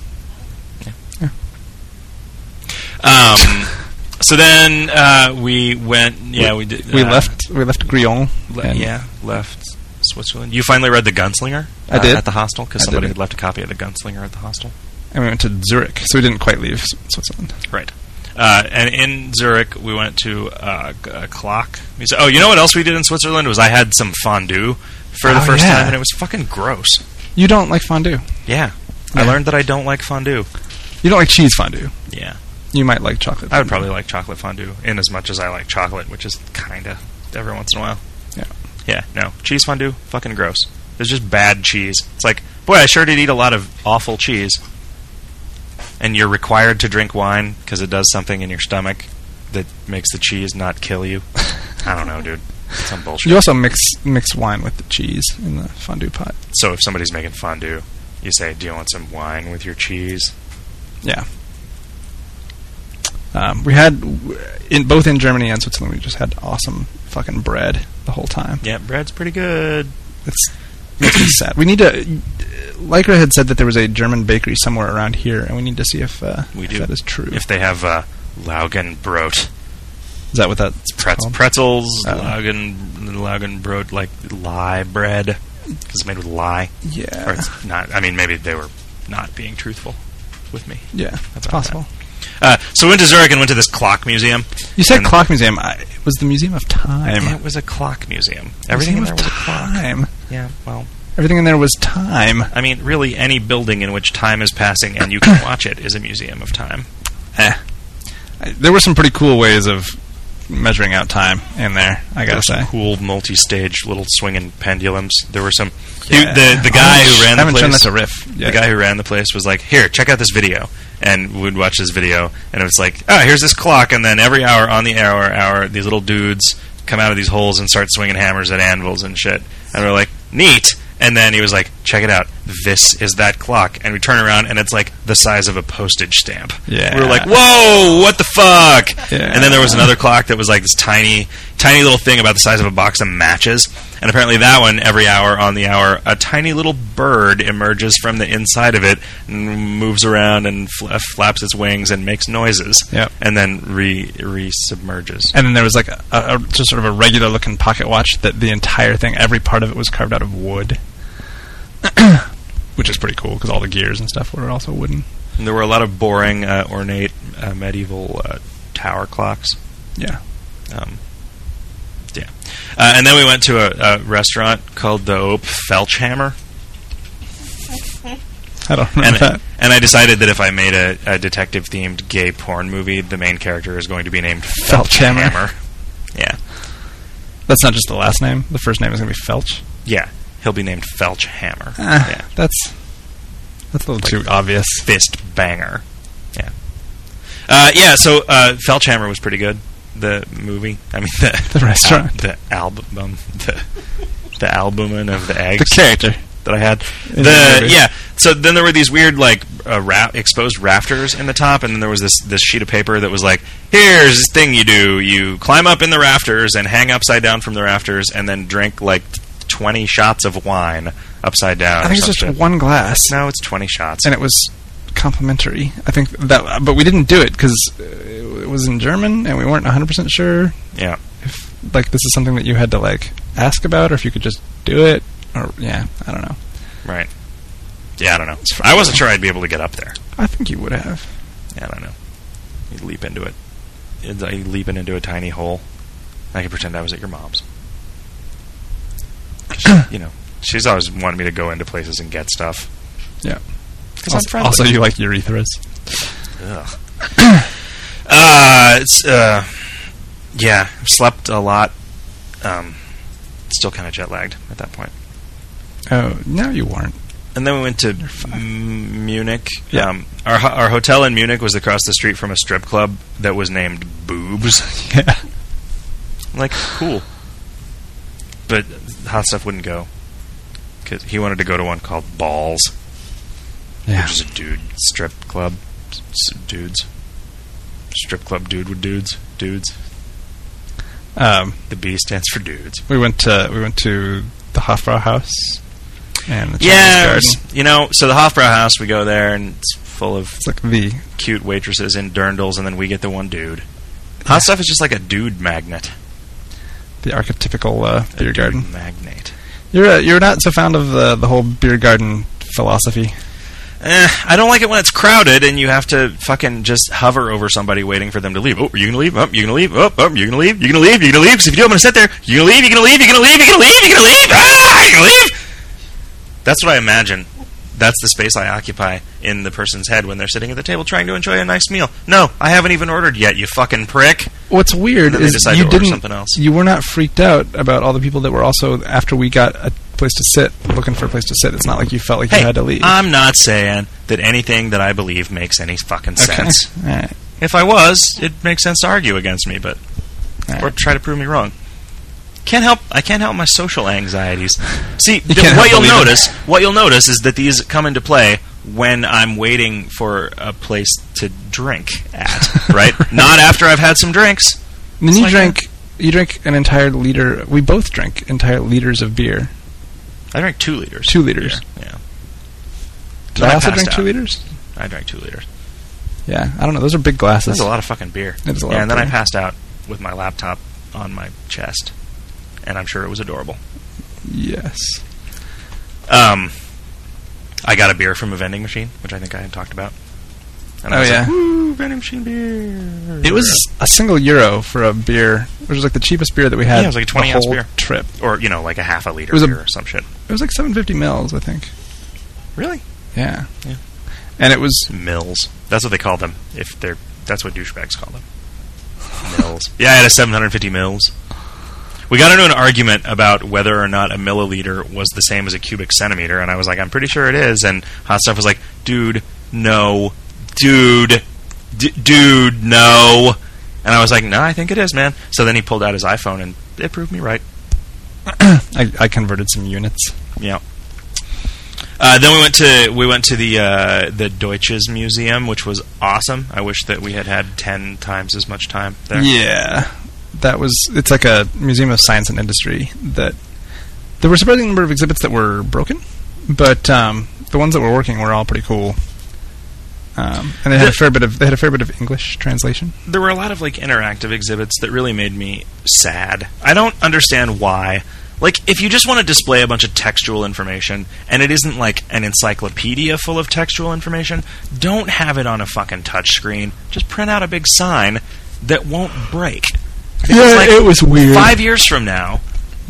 Yeah. So then we went. Yeah, we did. We left Grion. Left Switzerland. You finally read The Gunslinger? I did. At the hostel, because somebody had left a copy of The Gunslinger at the hostel. And we went to Zurich, so we didn't quite leave Switzerland. Right. And in Zurich, we went to a clock. Oh, you know what else we did in Switzerland? Was I had some fondue for the first time, and it was fucking gross. You don't like fondue? Yeah. I learned that I don't like fondue. You don't like cheese fondue? Yeah. You might like chocolate fondue. I would probably like chocolate fondue in as much as I like chocolate, which is kind of every once in a while. Yeah. Yeah, no. Cheese fondue, fucking gross. It's just bad cheese. It's like, boy, I sure did eat a lot of awful cheese. And you're required to drink wine because it does something in your stomach that makes the cheese not kill you. I don't know, dude. It's some bullshit. You also mix wine with the cheese in the fondue pot. So if somebody's making fondue, you say, do you want some wine with your cheese? Yeah. We had, both in Germany and Switzerland, we just had awesome fucking bread the whole time. Yeah, bread's pretty good. It makes me sad. We need to... Lycra had said that there was a German bakery somewhere around here, and we need to see if that is true. If they have Laugenbrot. Is that what that's called? Pretzels, Laugenbrot, like lye bread. Because it's made with lye. Yeah. Or it's not. I mean, maybe they were not being truthful with me. Yeah, that's possible. So we went to Zurich and went to this clock museum. You said clock museum. It was the Museum of Time. It was a clock museum. Everything in there was a clock. Yeah, well... Everything in there was time. I mean, really, any building in which time is passing and you can watch it is a museum of time. There were some pretty cool ways of measuring out time in there, I gotta say. Some cool multi-stage little swinging pendulums. There were some... The guy who ran the place... I haven't shown that to Riff yet. The guy who ran the place was like, here, check out this video. And we would watch this video, and it was like, here's this clock, and then every hour, on the hour, these little dudes come out of these holes and start swinging hammers at anvils and shit. And we're like, neat! And then he was like, check it out. This is that clock. And we turn around, and it's like the size of a postage stamp. Yeah. We were like, whoa, what the fuck? Yeah. And then there was another clock that was like this tiny little thing about the size of a box of matches. And apparently that one, every hour on the hour, a tiny little bird emerges from the inside of it and moves around and flaps its wings and makes noises. Yep. And then re-submerges. And then there was like just sort of a regular-looking pocket watch that the entire thing, every part of it was carved out of wood. Which is pretty cool because all the gears and stuff were also wooden. And there were a lot of boring, ornate, medieval tower clocks. Yeah. Yeah. And then we went to a restaurant called the Ope Felchhammer. I don't remember that. And I decided that if I made a detective-themed gay porn movie, the main character is going to be named Felchhammer. Yeah. That's not just the last name? The first name is going to be Felch? Yeah. He'll be named Felchhammer. Yeah. That's a little too obvious. Fist banger. Yeah. So Felchhammer was pretty good. The movie. I mean, the restaurant. The album. The albumin of the eggs. The character that I had. Yeah. So then there were these weird, like, exposed rafters in the top, and then there was this sheet of paper that was like, here's this thing you do. You climb up in the rafters and hang upside down from the rafters and then drink, like, 20 shots of wine upside down. I think it's just one glass. No, it's 20 shots. And it was complimentary. I think that, but we didn't do it because it was in German and we weren't 100% sure. Yeah. If, like, this is something that you had to, like, ask about or if you could just do it. Or, yeah, I don't know. Right. Yeah, I don't know. I wasn't sure I'd be able to get up there. I think you would have. Yeah, I don't know. You'd leap into it. You'd leaping into a tiny hole. I could pretend I was at your mom's. You know, she's always wanted me to go into places and get stuff. Yeah. Because I'm friendly. Also, you like urethras. Ugh. Yeah, I've slept a lot. Still kind of jet lagged at that point. Oh, no, you weren't. And then we went to Munich. Yeah. Our hotel in Munich was across the street from a strip club that was named Boobs. Yeah. I'm like, cool. But Hot Stuff wouldn't go. Because he wanted to go to one called Balls. Yeah. Which is a dude strip club. Dudes. Strip club dude with dudes. Dudes. The B stands for dudes. We went to the Hofbrauhaus and the Chinese Garden. You know, so the Hofbrauhaus, we go there and it's full of like the cute waitresses in dirndls, and then we get the one dude. Hot Stuff is just like a dude magnet. The archetypical beer garden magnate. You're not so fond of the whole beer garden philosophy. I don't like it when it's crowded and you have to fucking just hover over somebody waiting for them to leave. Oh, are you going to leave? Oh, you're going to leave? Oh, you're going to leave? You're going to leave? You're going to leave? Because if you do, I'm going to sit there. You're going to leave? You're going to leave? You're going to leave? You're going to leave? You're going to leave? Ah, you're going to leave? That's what I imagine. That's the space I occupy in the person's head when they're sitting at the table trying to enjoy a nice meal. No, I haven't even ordered yet, you fucking prick. What's weird is you didn't. Something else. You were not freaked out about all the people that were also, after we got a place to sit, looking for a place to sit. It's not like you felt like you had to leave. I'm not saying that anything that I believe makes any fucking sense. Right. If I was, it makes sense to argue against me, but or try to prove me wrong. I can't help my social anxieties. See, what you'll notice is that these come into play when I'm waiting for a place to drink at, right? Not after I've had some drinks. And then you drank an entire liter. We both drank entire liters of beer. I drank 2 liters. 2 liters. Yeah. Did I also drink 2 liters? I drank 2 liters. Yeah, I don't know. Those are big glasses. That's a lot of fucking beer. It is a lot. And then I passed out with my laptop on my chest. And I'm sure it was adorable. Yes. I got a beer from a vending machine, which I think I had talked about. And I was like, woo, vending machine beer. It was a single euro for a beer, which was like the cheapest beer that we had. Yeah, it was like a 20-ounce beer. Trip. Or, like a half a liter beer or some shit. It was like 750 mils, I think. Really? Yeah. Yeah. And it was... Mils. That's what they call them. That's what douchebags call them. Mils. Yeah, I had a 750 mils. We got into an argument about whether or not a milliliter was the same as a cubic centimeter, and I was like, I'm pretty sure it is, and Hot Stuff was like, dude, no. Dude, no. And I was like, no, I think it is, man. So then he pulled out his iPhone, and it proved me right. I converted some units. Yeah. Then we went to the Deutsches Museum, which was awesome. I wish that we had 10 times as much time there. Yeah, it's like a museum of science and industry. That there were a surprising number of exhibits that were broken, but the ones that were working were all pretty cool. And they had a fair bit of English translation. There were a lot of interactive exhibits that really made me sad. I don't understand why. If you just want to display a bunch of textual information, and it isn't like an encyclopedia full of textual information, don't have it on a fucking touchscreen. Just print out a big sign that won't break. Because, it was weird. 5 years from now,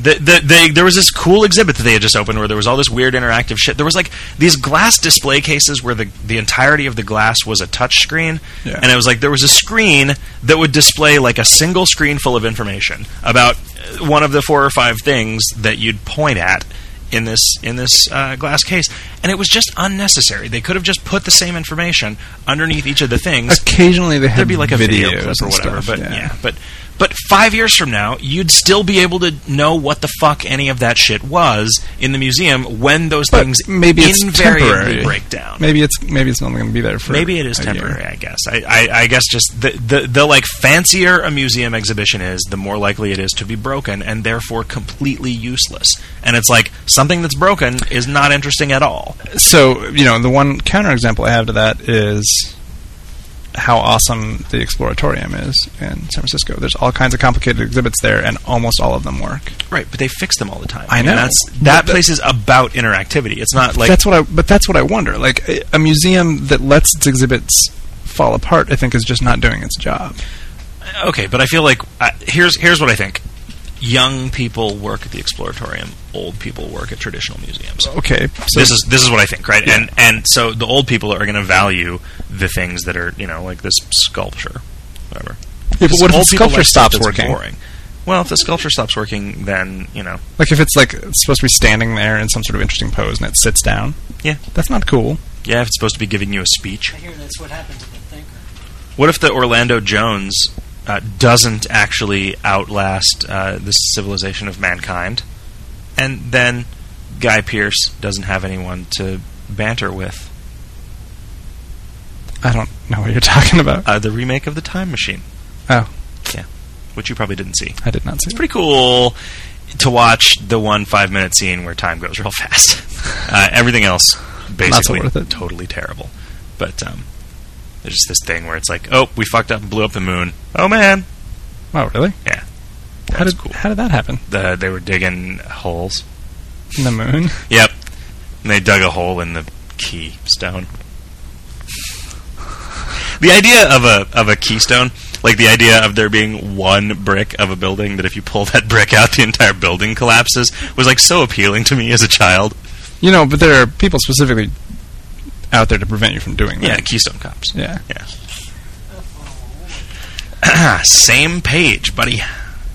there was this cool exhibit that they had just opened where there was all this weird interactive shit. There was these glass display cases where the entirety of the glass was a touch screen, and it was there was a screen that would display a single screen full of information about one of the 4 or 5 things that you'd point at in this glass case, and it was just unnecessary. They could have just put the same information underneath each of the things. Occasionally they had there'd be a video clip or whatever, stuff, but 5 years from now, you'd still be able to know what the fuck any of that shit was in the museum when those things invariably break down. Maybe it's only going to be there for maybe it is temporary. I guess. I guess just the fancier a museum exhibition is, the more likely it is to be broken and therefore completely useless. And it's something that's broken is not interesting at all. So the one counterexample I have to that is how awesome the Exploratorium is in San Francisco. There's all kinds of complicated exhibits there, and almost all of them work. Right, but they fix them all the time. I know. That place is about interactivity. It's not that's what I wonder. A museum that lets its exhibits fall apart, I think, is just not doing its job. Okay, but I feel here's what I think. Young people work at the Exploratorium. Old people work at traditional museums. Okay, so this is what I think, right? Yeah. And so the old people are going to value the things that are this sculpture, whatever. Yeah, but what if the sculpture stops working? Boring. Well, if the sculpture stops working, then if it's supposed to be standing there in some sort of interesting pose and it sits down. Yeah, that's not cool. Yeah, if it's supposed to be giving you a speech. I hear that's what happened to the thinker. What if the Orlando Jones doesn't actually outlast the civilization of mankind, and then Guy Pearce doesn't have anyone to banter with? I don't know what you're talking about. The remake of The Time Machine. Oh. Yeah. Which you probably didn't see. I did not see. It's pretty cool to watch the 1 5-minute scene where time goes real fast. Everything else, basically, not so worth it. Totally terrible. But there's just this thing where it's oh, we fucked up and blew up the moon. Oh, man. Oh, really? Yeah. How did that happen? They were digging holes. In the moon? Yep. And they dug a hole in the keystone. The idea of a keystone, the idea of there being one brick of a building that if you pull that brick out, the entire building collapses, was so appealing to me as a child. But there are people specifically out there to prevent you from doing that. Yeah, Keystone Cops. Yeah. Same page, buddy.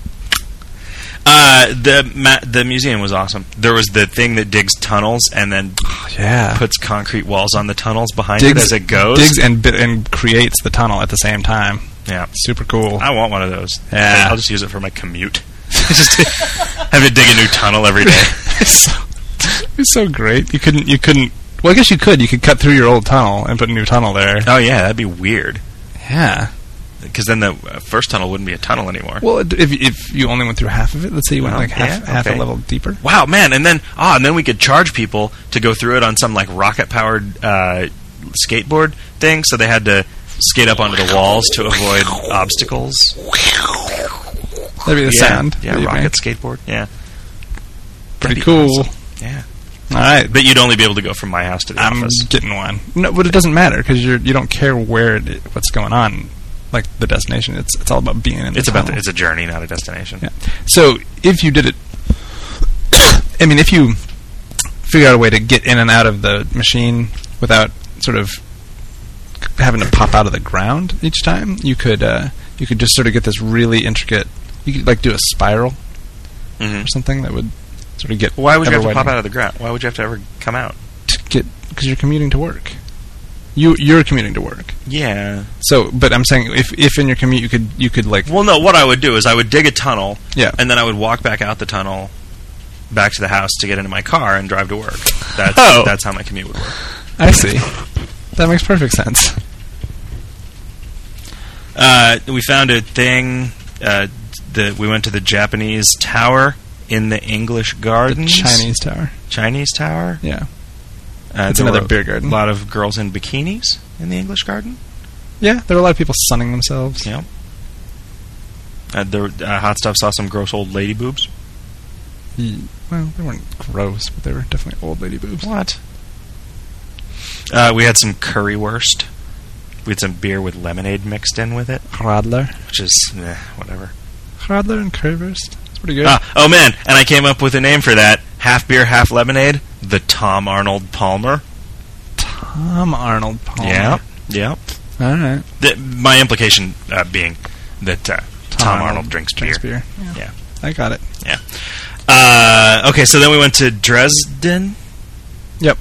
The museum was awesome. There was the thing that digs tunnels and then puts concrete walls on the tunnels behind it as it goes. Digs and creates the tunnel at the same time. Yeah. Super cool. I want one of those. Yeah. I'll just use it for my commute. Just have to dig a new tunnel every day. It's so great. You couldn't. Well, I guess you could. You could cut through your old tunnel and put a new tunnel there. Oh yeah, that'd be weird. Yeah. Because then the first tunnel wouldn't be a tunnel anymore. Well, if you only went through half of it, let's say you went half a level deeper. Wow, man! And then we could charge people to go through it on some rocket-powered skateboard thing, so they had to skate up onto the walls to avoid obstacles. That'd be the sound. Yeah, rocket skateboard. Yeah, pretty cool. Awesome. Yeah. All right. But you'd only be able to go from my house to the I'm office. getting one. No, but it doesn't matter because you don't care what's going on, like the destination. It's all about being in the tunnel. It's a journey, not a destination. Yeah. So if you did it, I mean, if you figure out a way to get in and out of the machine without sort of having to pop out of the ground each time, you could just sort of get this really intricate. You could like do a spiral or something that would sort of get. Why would you have to pop out of the ground? Why would you have to ever come out? Because you're commuting to work. You're commuting to work. Yeah. So, but I'm saying if in your commute you could like. Well, no. What I would do is I would dig a tunnel. Yeah. And then I would walk back out the tunnel, back to the house to get into my car and drive to work. That's how my commute would work. I see. That makes perfect sense. We found a thing. We went to the Japanese tower in the English Gardens. The Chinese tower. Chinese tower? Yeah. It's another beer garden. A lot of girls in bikinis in the English Garden. Yeah, there were a lot of people sunning themselves. Yeah. Hot Stuff saw some gross old lady boobs. Well, they weren't gross, but they were definitely old lady boobs. What? We had some currywurst. We had some beer with lemonade mixed in with it. Radler. Which is, whatever. Radler and currywurst. It's pretty good. Oh, man. And I came up with a name for that. Half beer, half lemonade. The Tom Arnold Palmer. Tom Arnold Palmer. Yeah. Yep. All right. My implication being that Tom Arnold drinks beer. Yeah. I got it. Yeah. Okay, so then we went to Dresden. Yep.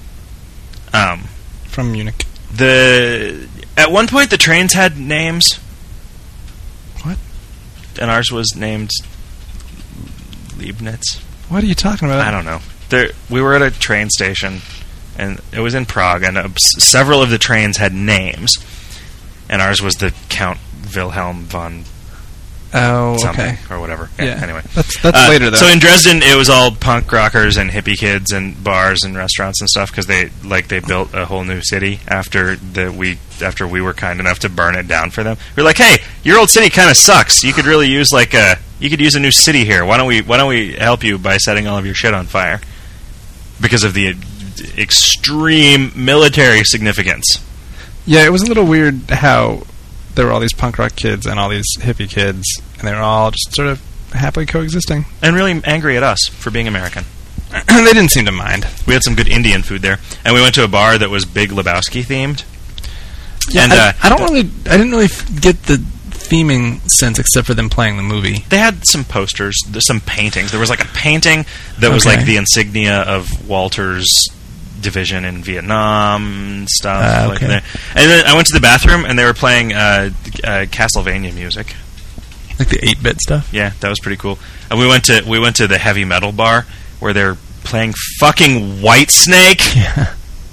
From Munich. At one point, the trains had names. What? And ours was named Leibniz. What are you talking about? I don't know. We were at a train station, and it was in Prague, and several of the trains had names, and ours was the Count Wilhelm von something, or whatever. Yeah. Anyway, that's later though. So in Dresden, it was all punk rockers and hippie kids and bars and restaurants and stuff because they built a whole new city after we were kind enough to burn it down for them. We were like, hey, your old city kind of sucks. You could really use you could use a new city here. Why don't we help you by setting all of your shit on fire because of the extreme military significance. Yeah, it was a little weird how there were all these punk rock kids and all these hippie kids, and they were all just sort of happily coexisting. And really angry at us for being American. They didn't seem to mind. We had some good Indian food there. And we went to a bar that was Big Lebowski themed. Yeah, and I didn't really get the theming sense except for them playing the movie. They had some posters, some paintings. There was like a painting that was like the insignia of Walter's division in Vietnam stuff. Like that. And then I went to the bathroom and they were playing Castlevania music, like the 8-bit stuff. Yeah, that was pretty cool. And we went to the heavy metal bar where they're playing fucking Whitesnake. Yeah.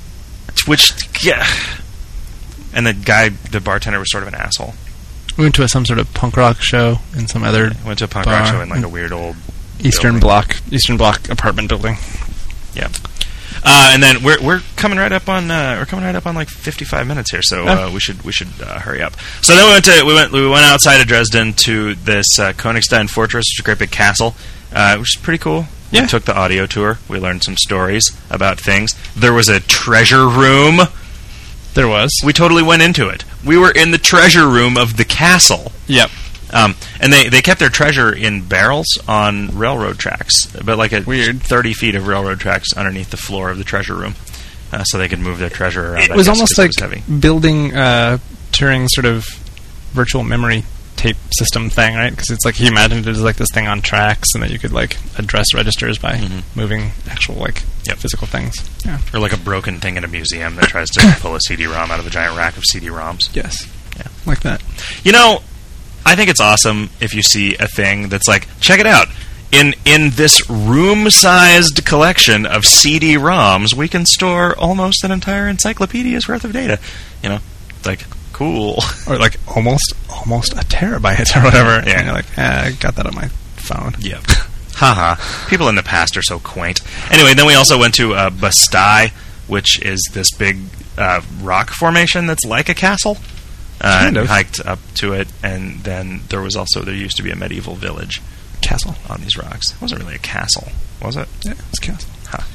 And the bartender was sort of an asshole. We went to some sort of punk rock show in some other. Went to a punk rock show in like a weird old Eastern Bloc apartment building. Yeah. And then we're coming right up on like 55 minutes here, so we should hurry up. So then we went outside of Dresden to this Königstein Fortress, which is a great big castle, which is pretty cool. Yeah. We took the audio tour. We learned some stories about things. There was a treasure room. There was. We totally went into it. We were in the treasure room of the castle. Yep. And they kept their treasure in barrels on railroad tracks, but like a weird 30 feet of railroad tracks underneath the floor of the treasure room, so they could move their treasure around. It was almost like building Turing's sort of virtual memory tape system thing, right? Because it's like he imagined it as like this thing on tracks, and that you could like address registers by moving actual physical things. Yeah. Or like a broken thing in a museum that tries to pull a CD-ROM out of a giant rack of CD-ROMs. Yes. Yeah. Like that. You know, I think it's awesome if you see a thing that's like, check it out. In this room-sized collection of CD-ROMs, we can store almost an entire encyclopedia's worth of data. You know, like, cool. Or like almost a terabyte or whatever. Yeah. And you're like, I got that on my phone. Yep. Haha. People in the past are so quaint. Anyway, then we also went to Bastai, which is this big rock formation that's like a castle. Kind of. Hiked up to it, and then there used to be a medieval village castle on these rocks. It wasn't really a castle, was it? Yeah, it was a castle. Huh.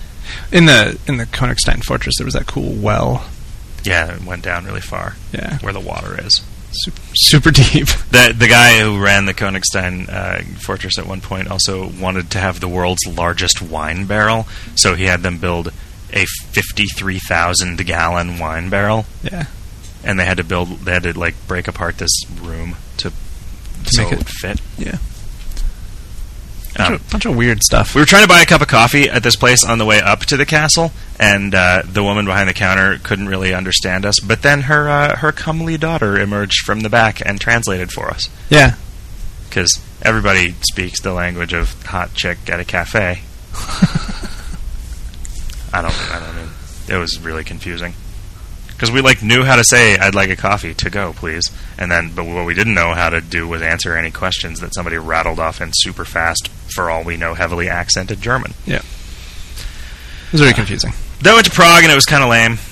In the Königstein Fortress, there was that cool well. Yeah, it went down really far. Yeah, where the water is. Super deep. The guy who ran the Königstein Fortress at one point also wanted to have the world's largest wine barrel, so he had them build a 53,000 gallon wine barrel. Yeah, and they had to like break apart this room to so make it would fit. Yeah. Bunch of weird stuff. We were trying to buy a cup of coffee at this place on the way up to the castle, and the woman behind the counter couldn't really understand us. But then her comely daughter emerged from the back and translated for us. Yeah, because everybody speaks the language of hot chick at a cafe. I don't know. It was really confusing. Because we knew how to say, "I'd like a coffee to go, please," but what we didn't know how to do was answer any questions that somebody rattled off in super fast, for all we know, heavily accented German. Yeah, it was very confusing. Then we went to Prague and it was kind of lame,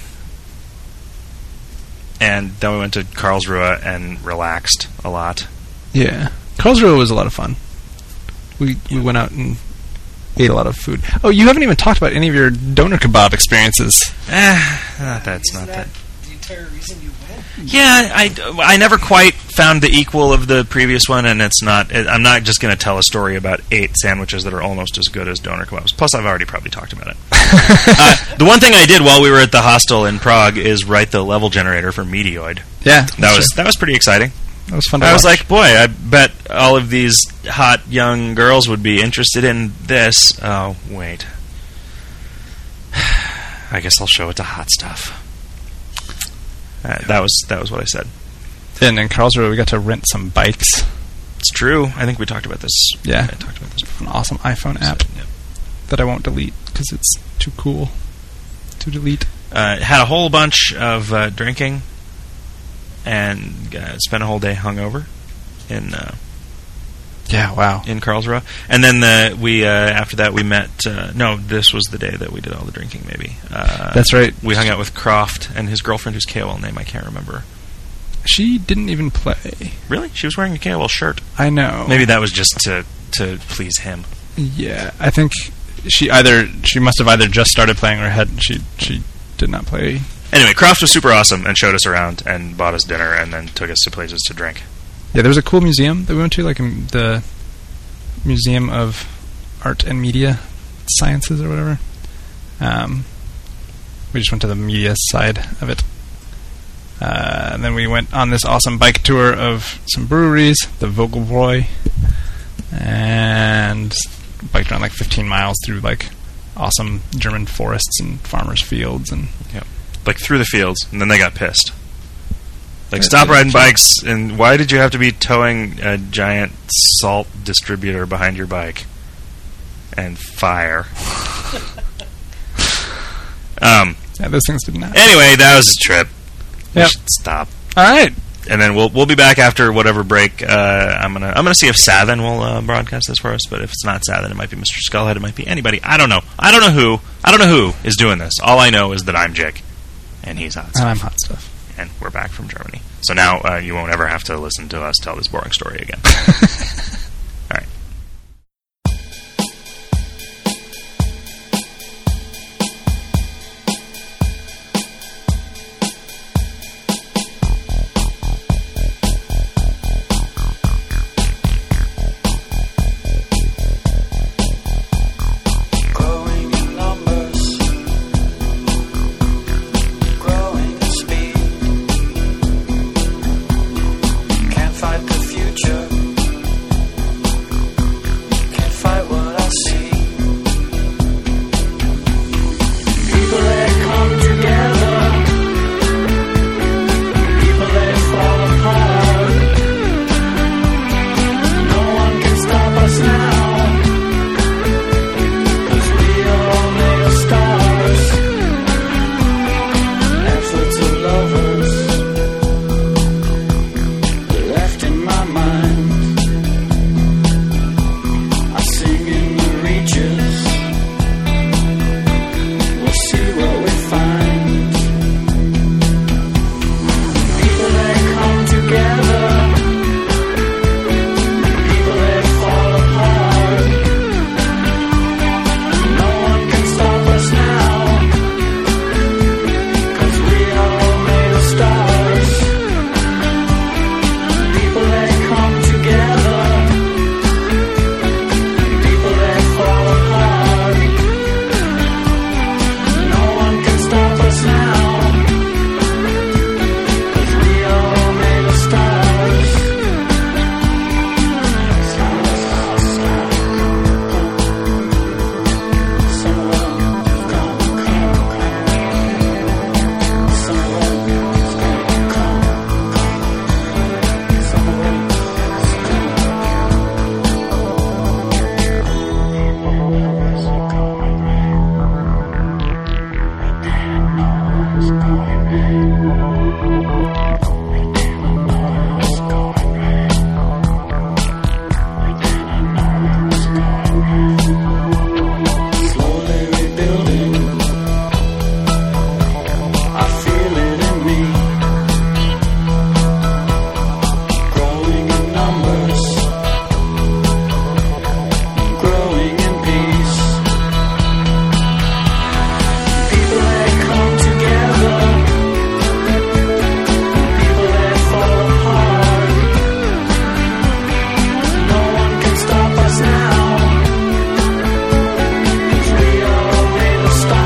and then we went to Karlsruhe and relaxed a lot. Yeah, Karlsruhe was a lot of fun. We went out and ate a lot of food. Oh, you haven't even talked about any of your doner kebab experiences. That's not that. The entire reason you went? Yeah, I never quite found the equal of the previous one, and it's not. I'm not just going to tell a story about 8 sandwiches that are almost as good as doner kebabs. Plus, I've already probably talked about it. The one thing I did while we were at the hostel in Prague is write the level generator for Meteoid. Yeah, that was pretty exciting. That was fun to watch. I was like, boy, I bet all of these hot young girls would be interested in this. Oh, wait. I guess I'll show it to Hot Stuff. That was what I said. And in Karlsruhe, we got to rent some bikes. It's true. I think we talked about this. Yeah. I talked about this. An awesome iPhone app that I won't delete because it's too cool to delete. Had a whole bunch of drinking. And spent a whole day hungover in in Karlsruhe, and then after that we met. This was the day that we did all the drinking. Maybe that's right. We hung out with Croft and his girlfriend, whose KOL name I can't remember. She didn't even play. Really? She was wearing a KOL shirt. I know. Maybe that was just to please him. Yeah, I think she must have either just started playing or she did not play. Anyway, Croft was super awesome and showed us around and bought us dinner and then took us to places to drink. Yeah, there was a cool museum that we went to, like the Museum of Art and Media Sciences or whatever. We just went to the media side of it. And then we went on this awesome bike tour of some breweries, the Vogelbräu, and biked around 15 miles through awesome German forests and farmers' fields and through the fields, and then they got pissed. Stop riding bikes, and why did you have to be towing a giant salt distributor behind your bike? And fire. Those things didn't happen. Anyway, that was a trip. Yep. We should stop. All right. And then we'll be back after whatever break. I'm gonna see if Sathan will broadcast this for us. But if it's not Sathan, it might be Mr. Skullhead. It might be anybody. I don't know. I don't know who is doing this. All I know is that I'm Jake, and he's Hot Stuff. And I'm Hot Stuff. And we're back from Germany. So now you won't ever have to listen to us tell this boring story again. All right. building. I feel it in me, growing in numbers, growing in peace. People that come together, people that fall apart. No one can stop us now, 'cause we are ready to start.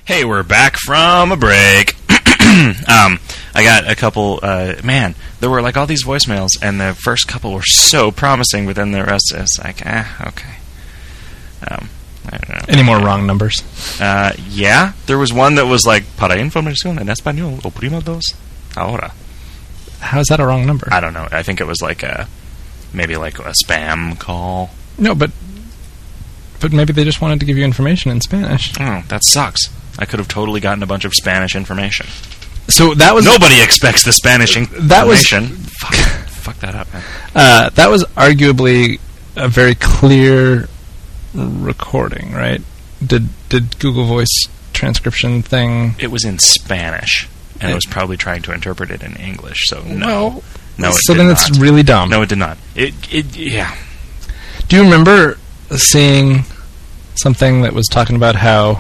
Hey, we're back from a break. I got a couple, man, there were like all these voicemails, and the first couple were so promising, but then the rest is like, okay. I don't know. Any more wrong numbers? Yeah, there was one that was like, para información en español, oprima dos, ahora. How is that a wrong number? I don't know. I think it was like maybe like a spam call. No, but maybe they just wanted to give you information in Spanish. Oh, that sucks. I could have totally gotten a bunch of Spanish information. So that was... Nobody expects the Spanish information. Fuck that up, man. That was arguably a very clear recording, right? Did Google Voice transcription thing... It was in Spanish, and it was probably trying to interpret it in English, so no. Well, no, it so did then not. it's really dumb. No, it did not. Yeah. Do you remember seeing something that was talking about how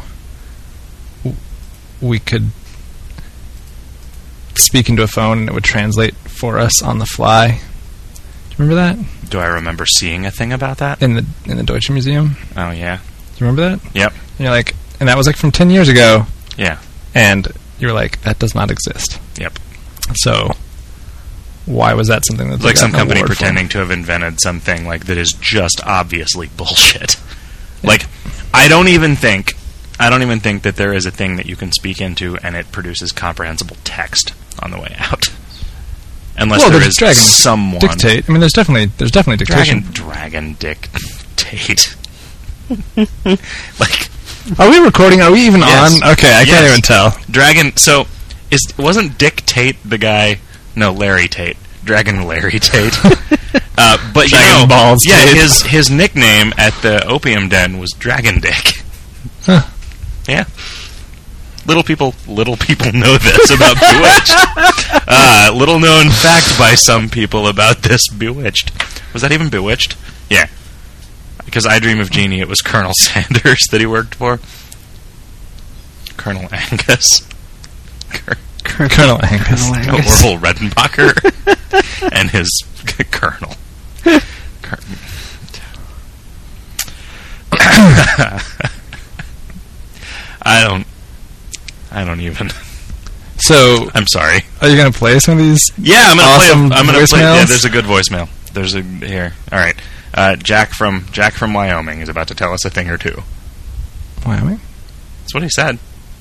we could speak into a phone and it would translate for us on the fly? Do you remember that? Do I remember seeing a thing about that? In the Deutsche Museum? Oh, yeah. Do you remember that? Yep. And you're like, and that was like from 10 years ago. Yeah. And you were like, that does not exist. Yep. So why was that something that like some company pretending to have invented something like that is just obviously bullshit? Yeah. Like, I don't even think that there is a thing that you can speak into and it produces comprehensible text on the way out. Unless there is someone dictate. I mean, there's definitely dictation. Dragon dictate. Like, are we recording? Are we even yes. on? Okay, I can't even tell. Dragon. So, wasn't Dick Tate the guy? No, Larry Tate. Dragon Larry Tate. But Dragon Balls. Yeah, Tate. his nickname at the opium den was Dragon Dick. Huh. Yeah. Little people know this about Bewitched. Little known fact by some people about this Bewitched. Was that even Bewitched? Yeah. Because I Dream of Jeannie, it was Colonel Sanders that he worked for. Colonel Angus. Colonel Angus. Orville Redenbacher. And his colonel. I don't even. So I'm sorry. Are you going to play some of these? Yeah, I'm going to play. Yeah, voicemails? there's a good voicemail. There's a here. All right. Jack from Wyoming is about to tell us a thing or two. Wyoming? That's what he said.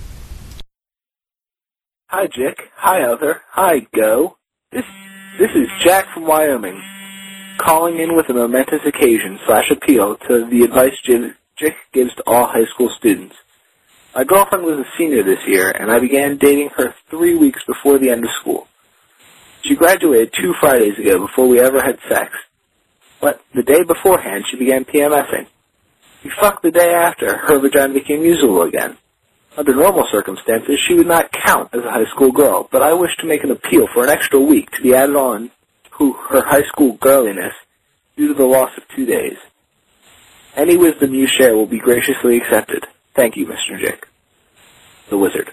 Hi, Jick. Hi, Other. Hi, Go. This is Jack from Wyoming, calling in with a momentous occasion / appeal to the advice Jick gives to all high school students. My girlfriend was a senior this year, and I began dating her 3 weeks before the end of school. She graduated 2 Fridays ago before we ever had sex. But the day beforehand, she began PMSing. We fucked the day after, her vagina became usable again. Under normal circumstances, she would not count as a high school girl, but I wish to make an appeal for an extra week to be added on to her high school girliness due to the loss of 2 days. Any wisdom you share will be graciously accepted. Thank you, Mr. Jick. The Wizard.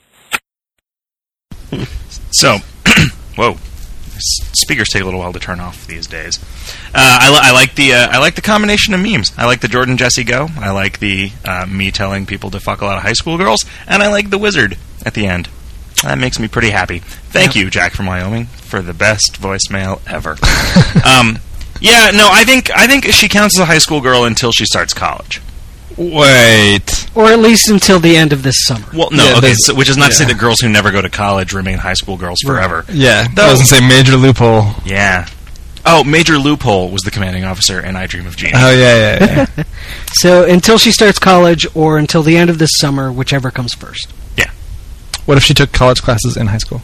So, whoa. Speakers take a little while to turn off these days. I like the combination of memes. I like the Jordan Jesse Go. I like the me telling people to fuck a lot of high school girls, and I like the Wizard at the end. That makes me pretty happy. Thank you, Jack from Wyoming, for the best voicemail ever. Yeah, no, I think she counts as a high school girl until she starts college. Wait. Or at least until the end of this summer. Well, no, yeah, okay, so, which is not to say that girls who never go to college remain high school girls forever. Yeah, that doesn't say major loophole. Yeah. Oh, Major Loophole was the commanding officer in I Dream of Jeannie. Oh, yeah. So until she starts college or until the end of this summer, whichever comes first. Yeah. What if she took college classes in high school?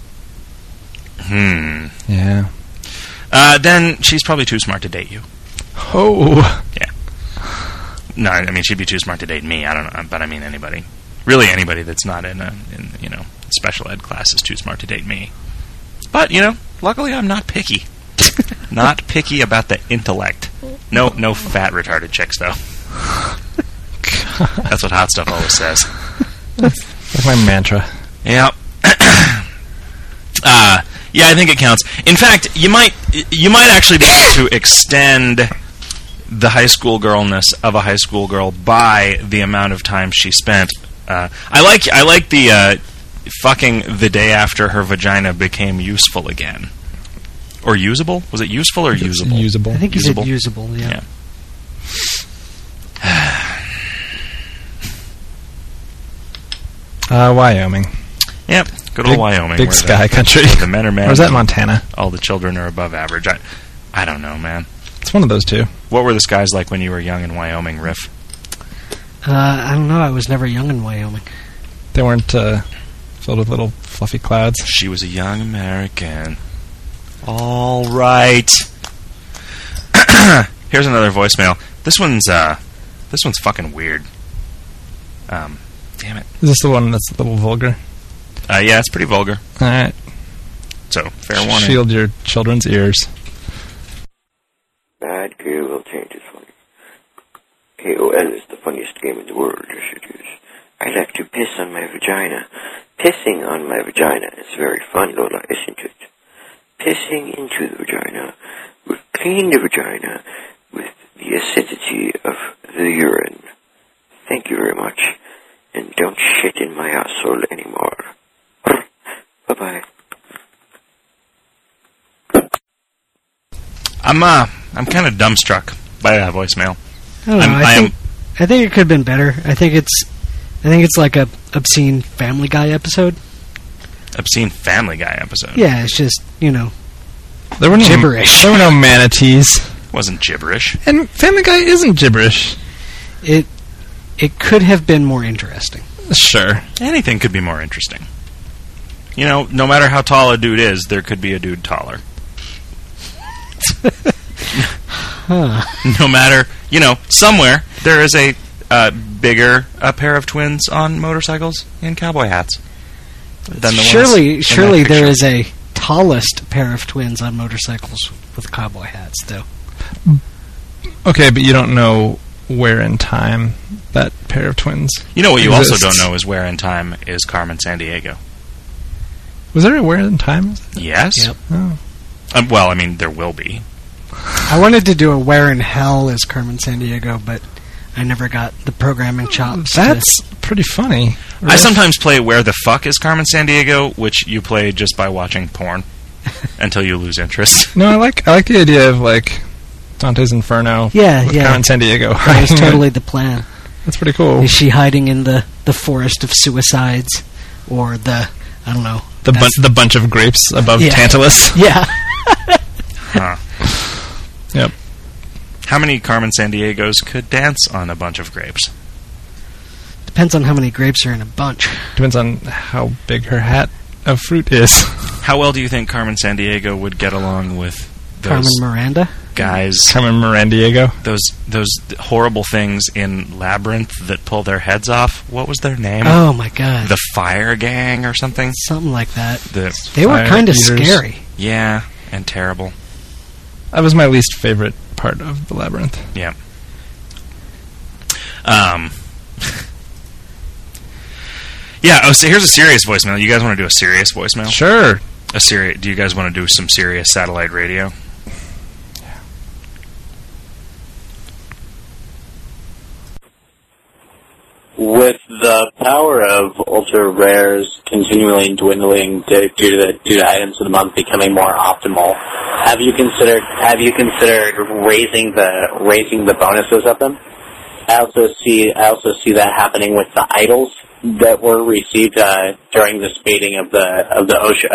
Yeah. Then she's probably too smart to date you. Oh. Yeah. No, I mean, she'd be too smart to date me. I don't know, but I mean anybody. Really anybody that's not in special ed class is too smart to date me. But, luckily I'm not picky. Not picky about the intellect. No fat retarded chicks, though. That's what Hot Stuff always says. That's my mantra. Yeah. Yeah, I think it counts. In fact, you might actually be able to extend the high school girlness of a high school girl by the amount of time she spent I like the fucking the day after her vagina became useful again. Or usable? Was it useful or usable? Usable. I think you said usable, yeah. Wyoming. Yep, good old Wyoming. Big sky country. The men are men. Or is that Montana? All the children are above average. I don't know, man. It's one of those two. What were the skies like when you were young in Wyoming, Riff? I don't know. I was never young in Wyoming. They weren't filled with little fluffy clouds. She was a young American. All right. Here's another voicemail. This one's fucking weird. Damn it. Is this the one that's a little vulgar? Yeah, it's pretty vulgar. All right. So, fair warning. Shield your children's ears. Bad Goo will change his phone. KOL is the funniest game in the world, yes it is. I like to piss on my vagina. Pissing on my vagina is very fun, Lola, isn't it? Pissing into the vagina will clean the vagina with the acidity of the urine. Thank you very much. And don't shit in my asshole anymore. Bye-bye. I'm kind of dumbstruck by that voicemail. I don't know. I think it could have been better. I think it's like a obscene Family Guy episode. Obscene Family Guy episode. Yeah, it's just There were no gibberish. There were no manatees. Wasn't gibberish. And Family Guy isn't gibberish. It could have been more interesting. Sure. Anything could be more interesting. No matter how tall a dude is, there could be a dude taller. No matter, somewhere there is a bigger pair of twins on motorcycles in cowboy hats than the ones surely there is a tallest pair of twins on motorcycles with cowboy hats, though. Okay, but you don't know where in time that pair of twins what you exists. also don't know is where in time is Carmen Sandiego. Was there a where in time? Yes. Yep. Oh. Well, I mean, there will be. I wanted to do a Where in Hell is Carmen Sandiego, but I never got the programming chops. That's pretty funny. I sometimes play Where the Fuck is Carmen Sandiego, which you play just by watching porn until you lose interest. No, I like the idea of Dante's Inferno. Yeah, with yeah. Carmen Sandiego. That was totally the plan. That's pretty cool. Is she hiding in the forest of suicides, or I don't know, the bunch of grapes above Tantalus? Yeah. Huh. Yep. How many Carmen Sandiegos could dance on a bunch of grapes? Depends on how many grapes are in a bunch. Depends on how big her hat of fruit is. How well do you think Carmen Sandiego would get along with those Carmen Miranda? guys? Carmen Mirandiego. Those horrible things in Labyrinth that pull their heads off. What was their name? Oh my god. The Fire Gang or something? Something like that. They were kind of eaters. scary. Yeah, and terrible. That was my least favorite part of the Labyrinth. Yeah. Yeah, so here's a serious voicemail. You guys want to do a serious voicemail? Sure. Do you guys want to do some serious satellite radio? With the power of ultra rares continually dwindling due to items of the month becoming more optimal, have you considered raising the bonuses of them? I also see that happening with the idols that were received during the spading of the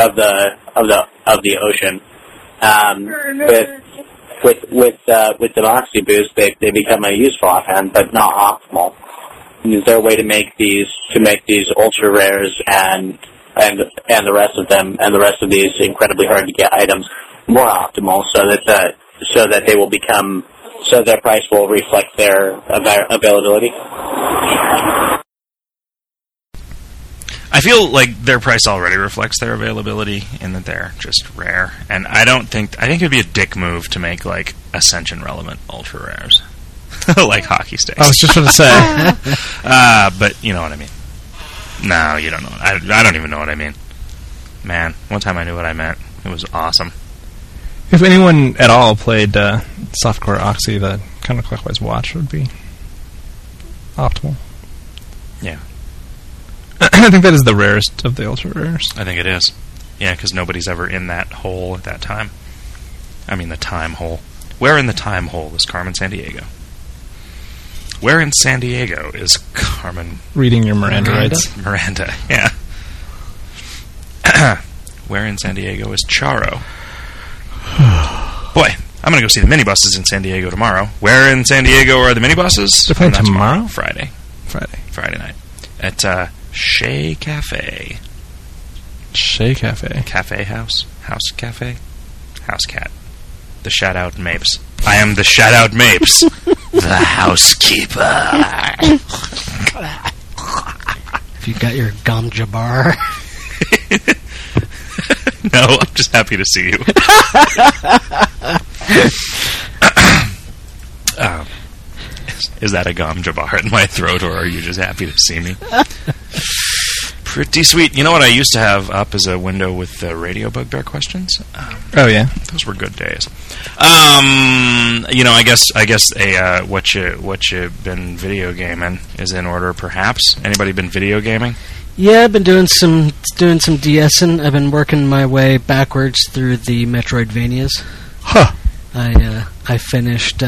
ocean. With the Moxie boost, they become a useful offhand, but not optimal. Is there a way to make these ultra rares and the rest of them and the rest of these incredibly hard to get items more optimal so that they will become so their price will reflect their availability? I feel like their price already reflects their availability in that they're just rare, and I think it'd be a dick move to make like Ascension relevant ultra rares. Like hockey sticks. I was just going to say. But you know what I mean. No, you don't know. I don't even know what I mean. Man, one time I knew what I meant. It was awesome. If anyone at all played Softcore Oxy, the counterclockwise watch would be optimal. Yeah. I think that is the rarest of the ultra rares. I think it is. Yeah, because nobody's ever in that hole at that time. I mean, the time hole. Where in the time hole is Carmen Sandiego? Where in San Diego is Carmen... Reading your Miranda rights. Miranda, yeah. Where in San Diego is Charo? Boy, I'm going to go see the minibuses in San Diego tomorrow. Where in San Diego are the minibuses? They're playing tomorrow? Friday night. At Chez Cafe. Chez Cafe. Cafe House? House Cafe? House Cat. The Shout-Out Mapes. I am the Shout-Out Mapes. The housekeeper. If you got your Gamja bar. No, I'm just happy to see you. Is that a Gamja bar in my throat, or are you just happy to see me? Pretty sweet. You know what I used to have up as a window with Radio Bugbear questions? Oh yeah, those were good days. I guess what you been video gaming is in order, perhaps. Anybody been video gaming? Yeah, I've been doing some DSing. I've been working my way backwards through the Metroidvanias. Huh. I finished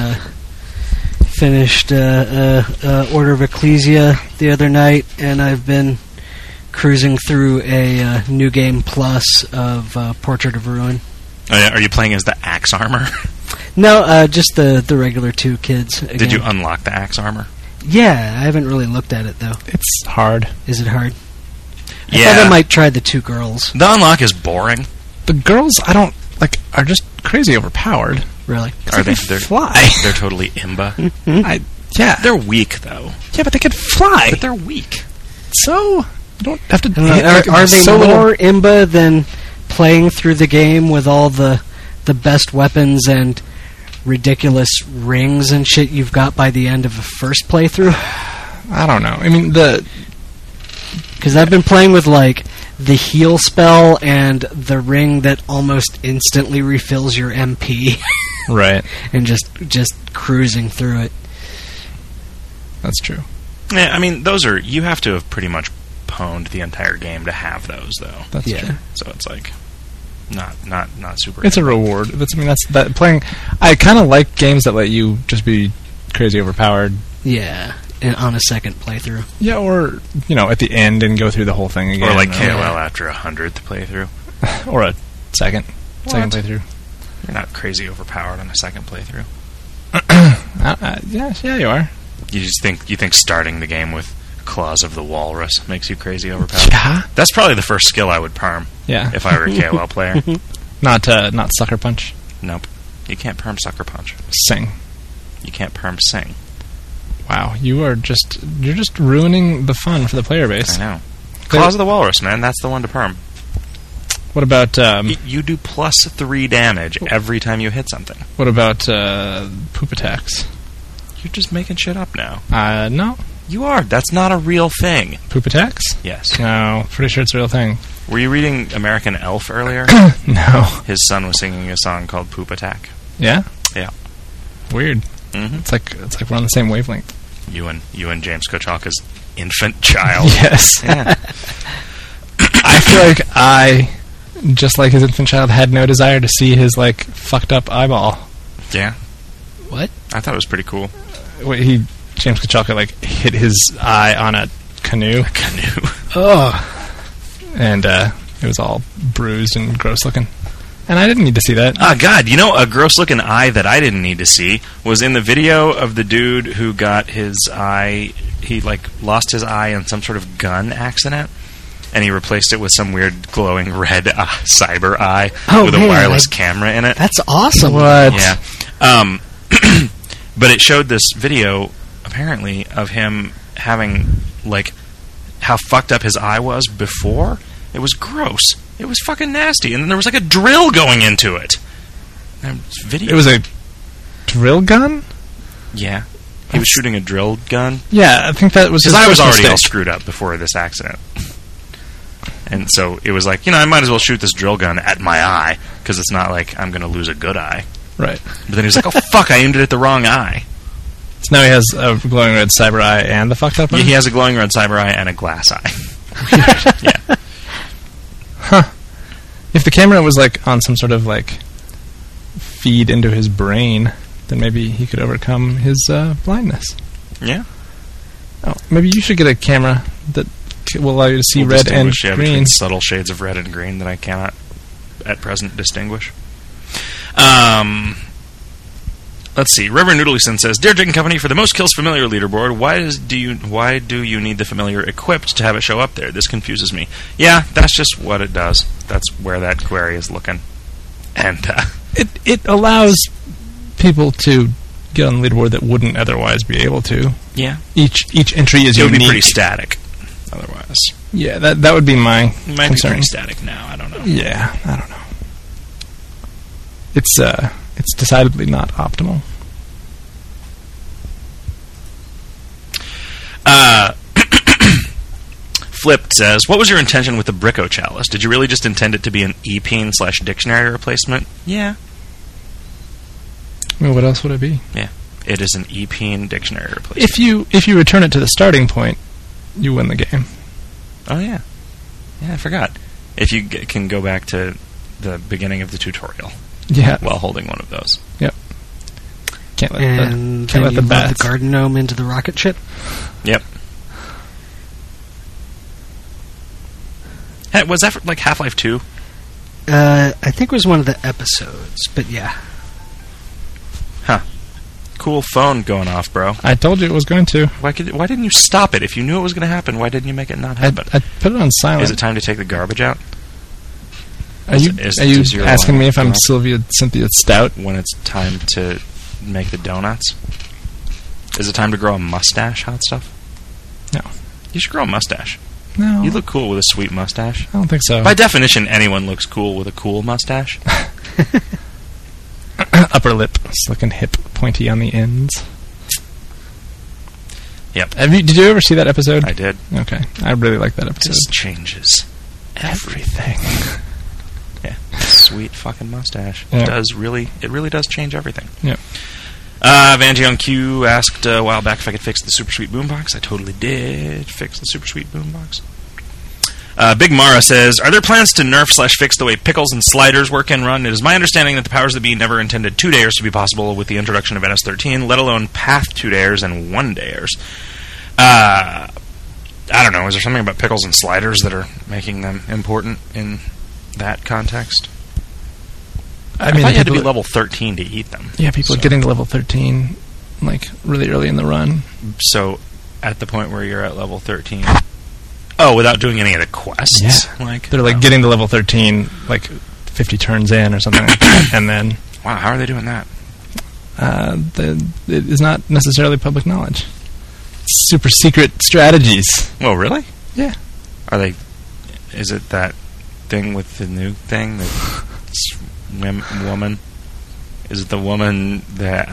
Order of Ecclesia the other night, and I've been cruising through a New Game Plus of Portrait of Ruin. Oh, yeah. Are you playing as the Axe Armor? No, just the regular two kids. Again. Did you unlock the Axe Armor? Yeah, I haven't really looked at it, though. It's hard. Is it hard? Yeah. I thought I might try the two girls. The unlock is boring. The girls, I don't are just crazy overpowered. Really? Are they? They're fly. They're totally imba. Yeah. They're weak, though. Yeah, but they can fly. But they're weak. So you don't have to. Are they more imba than playing through the game with all the best weapons and ridiculous rings and shit you've got by the end of a first playthrough? I don't know. I mean, because I've been playing with the heal spell and the ring that almost instantly refills your MP. Right. And just cruising through it. That's true. Yeah, I mean, those are... You have to have pretty much pwned the entire game to have those, though. That's true. So it's not super... It's a reward. That's playing... I kind of like games that let you just be crazy overpowered. Yeah. And on a second playthrough. Yeah, or, at the end and go through the whole thing again. Or like KOL after 100th playthrough. Or a second playthrough. You're not crazy overpowered on a second playthrough. Yeah, you are. You think starting the game with Claws of the Walrus makes you crazy overpowered? Yeah. That's probably the first skill I would perm. Yeah. If I were a KOL player. Not Sucker Punch. Nope. You can't perm Sucker Punch. Sing. You can't perm Sing. Wow, you're just ruining the fun for the player base. I know. Claws of the Walrus, man, that's the one to perm. What about... you do +3 damage every time you hit something. What about poop attacks? You're just making shit up now. No. You are. That's not a real thing. Poop attacks? Yes. No, pretty sure it's a real thing. Were you reading American Elf earlier? No. His son was singing a song called Poop Attack. Yeah? Yeah. Weird. Mm-hmm. It's like we're on the same wavelength. You and James Kochalka's infant child. Yes. Yeah. I feel like I, just like his infant child, had no desire to see his fucked up eyeball. Yeah. What? I thought it was pretty cool. James Kochalka hit his eye on a canoe. A canoe. Oh. And it was all bruised and gross looking. And I didn't need to see that. Ah, God, a gross-looking eye that I didn't need to see was in the video of the dude who got his eye... He, lost his eye in some sort of gun accident, and he replaced it with some weird glowing red cyber eye with a wireless camera in it. That's awesome. What? Yeah. But it showed this video, apparently, of him having, how fucked up his eye was before. It was gross. It was fucking nasty. And then there was a drill going into it. It was a drill gun? Yeah. He was shooting a drill gun. Yeah, I think that was his Because I was first already all mistake. screwed up before this accident. And so it was I might as well shoot this drill gun at my eye, because it's not like I'm going to lose a good eye. Right. But then he was like, oh, fuck, I aimed it at the wrong eye. So now he has a glowing red cyber eye and the fucked up one? Yeah, he has a glowing red cyber eye and a glass eye. Yeah. Huh. If the camera was like on some sort of like feed into his brain, then maybe he could overcome his blindness. Yeah. Oh, maybe you should get a camera that will allow you to see We'll red and distinguish, green. between subtle shades of red and green that I cannot at present distinguish. Let's see. Reverend Noodleson says, "Dear Jig and Company, for the most kills familiar leaderboard, why do you need the familiar equipped to have it show up there? This confuses me." Yeah, that's just what it does. That's where that query is looking. And it allows people to get on the leaderboard that wouldn't otherwise be able to. yeah, Each entry is it would unique. be pretty static otherwise. Yeah, that would be my It might be concern. pretty static now. I don't know. Yeah, I don't know. It's decidedly not optimal. Flipped says, "What was your intention with the Bricko Chalice? Did you really just intend it to be an e-peen/dictionary replacement?" Yeah. I mean, what else would it be? Yeah. It is an e-peen dictionary replacement. If you return it to the starting point, you win the game. Oh, yeah. Yeah, I forgot. If you can go back to the beginning of the tutorial Yeah. while holding one of those. Yep. Can't let And the then you load the bats. garden gnome into the rocket ship. Yep. Hey, was that for, like Half-Life 2? I think it was one of the episodes, but yeah. Huh. Cool phone going off, bro. I told you it was going to. Why didn't you stop it? If you knew it was going to happen, why didn't you make it not happen? I put it on silent. Is it time to take the garbage out? Are you Is your asking alarm me if I'm going off Cynthia Stout? when it's time to make the donuts? Is it time to grow a mustache, Hot Stuff? No. You should grow a mustache. No. You look cool with a sweet mustache. I don't think so. By definition, anyone looks cool with a cool mustache. Upper lip, it's looking hip, pointy on the ends. Yep. Did you ever see that episode? I did. Okay. I really like that episode. This changes Everything. Yeah. Sweet fucking mustache. Yeah. It really does change everything. Yep. Vangeon Q asked a while back if I could fix the Super Sweet Boombox. I totally did fix the Super Sweet Boombox. Big Mara says, "Are there plans to nerf/fix the way pickles and sliders work and run? It is my understanding that the powers that be never intended 2-dayers to be possible with the introduction of NS13, let alone path 2-dayers and 1-dayers. I don't know. Is there something about pickles and sliders that are making them important in that context? I mean, thought you had to be level 13 to eat them. Yeah, people are getting to level 13, like, really early in the run. So, at the point where you're at level 13... Oh, without doing any of the quests? Yeah. They're, like, getting to level 13, like, 50 turns in or something like that, and then... Wow, how are they doing that? It is not necessarily public knowledge. Super secret strategies. Oh, really? Yeah. Are they... Is it that thing with the new thing? The woman? Is it the woman that,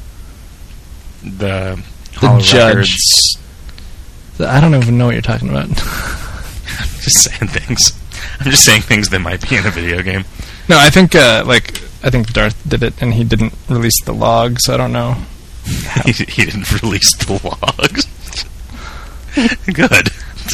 the judge. Records? I don't even know what you're talking about. I'm just saying things. I'm just saying things that might be in a video game. No, I think Darth did it, and he didn't release the log, so I don't know. He didn't release the logs. Good.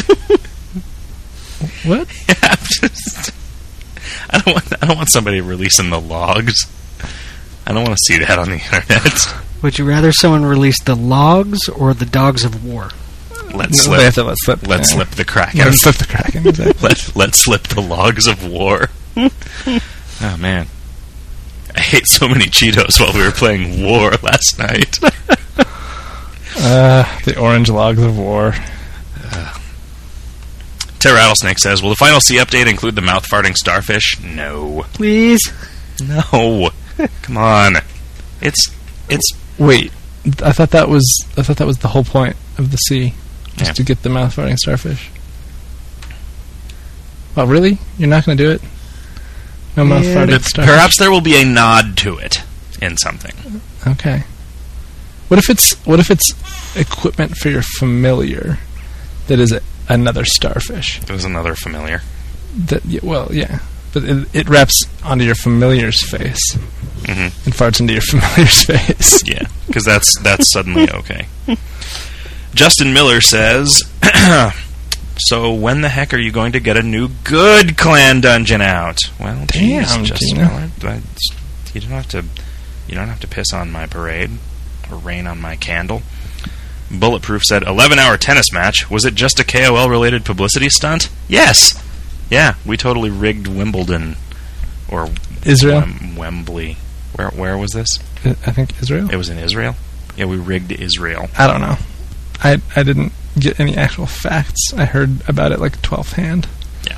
What? Yeah, I don't want somebody releasing the logs. I don't want to see that on the internet. Would you rather someone release the logs or the dogs of war? Let's They have to let slip. Let's slip the Kraken. Let's slip the Kraken, exactly. Let's slip the logs of war. Oh, man. I ate so many Cheetos while we were playing War last night. The orange logs of war. Terra Rattlesnake says, "Will the Final C update include the mouth-farting starfish?" No. Please? No. Come on. It's... Wait. I thought that was the whole point of the sea. Just to get the mouth-farting starfish. Oh, really? You're not going to do it? No mouth-farting starfish? Perhaps there will be a nod to it in something. Okay. What if it's equipment for your familiar that is another starfish? It was another familiar. Yeah. But it wraps onto your familiar's face. Mm-hmm. And farts into your familiar's face. Yeah, because that's suddenly okay. Justin Miller says, So when the heck are you going to get a new good clan dungeon out? Well, Damn, geez, Gina. you don't have to piss on my parade or rain on my candle. Bulletproof said, 11-hour tennis match. Was it just a KOL-related publicity stunt? Yes. Yeah, we totally rigged Wimbledon. Or Israel? Wembley. Where was this? I think Israel. It was in Israel? Yeah, we rigged Israel. I don't know. I didn't get any actual facts. I heard about it like 12th hand. Yeah.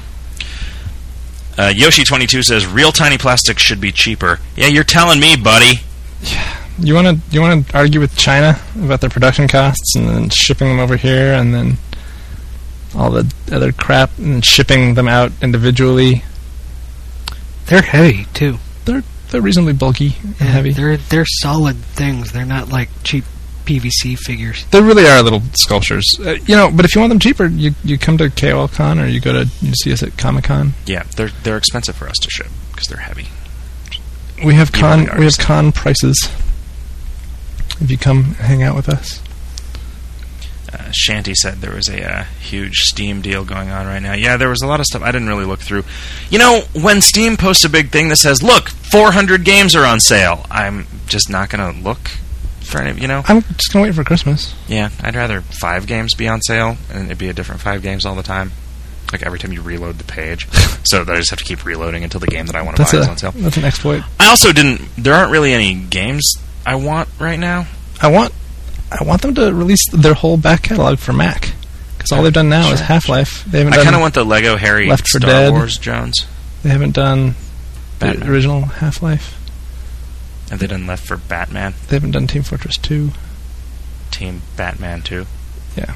Yoshi22 says, real tiny plastic should be cheaper. Yeah, you're telling me, buddy. Yeah. You want to argue with China about their production costs and then shipping them over here and then all the other crap and shipping them out individually? They're heavy too. They're reasonably bulky and heavy. They're solid things. They're not like cheap PVC figures. They really are little sculptures. But if you want them cheaper, you come to KOLCon or you see us at Comic-Con. Yeah, they're expensive for us to ship because they're heavy. We have con prices. If you come hang out with us. Shanty said there was a huge Steam deal going on right now. Yeah, there was a lot of stuff I didn't really look through. When Steam posts a big thing that says, look, 400 games are on sale, I'm just not going to look for any, I'm just going to wait for Christmas. Yeah, I'd rather 5 games be on sale, and it'd be a different 5 games all the time. Like every time you reload the page. So that I just have to keep reloading until the game that I want to buy is on sale. That's an exploit. I also there aren't really any games I want right now. I want them to release their whole back catalog for Mac, because all they've done now is Half-Life. They haven't. I kind of want the Lego Harry Left 4 Star Dead. Wars Jones. They haven't done Batman. the original Half-Life. Have they done Left for Batman? They haven't done Team Fortress 2. Team Batman 2. Yeah.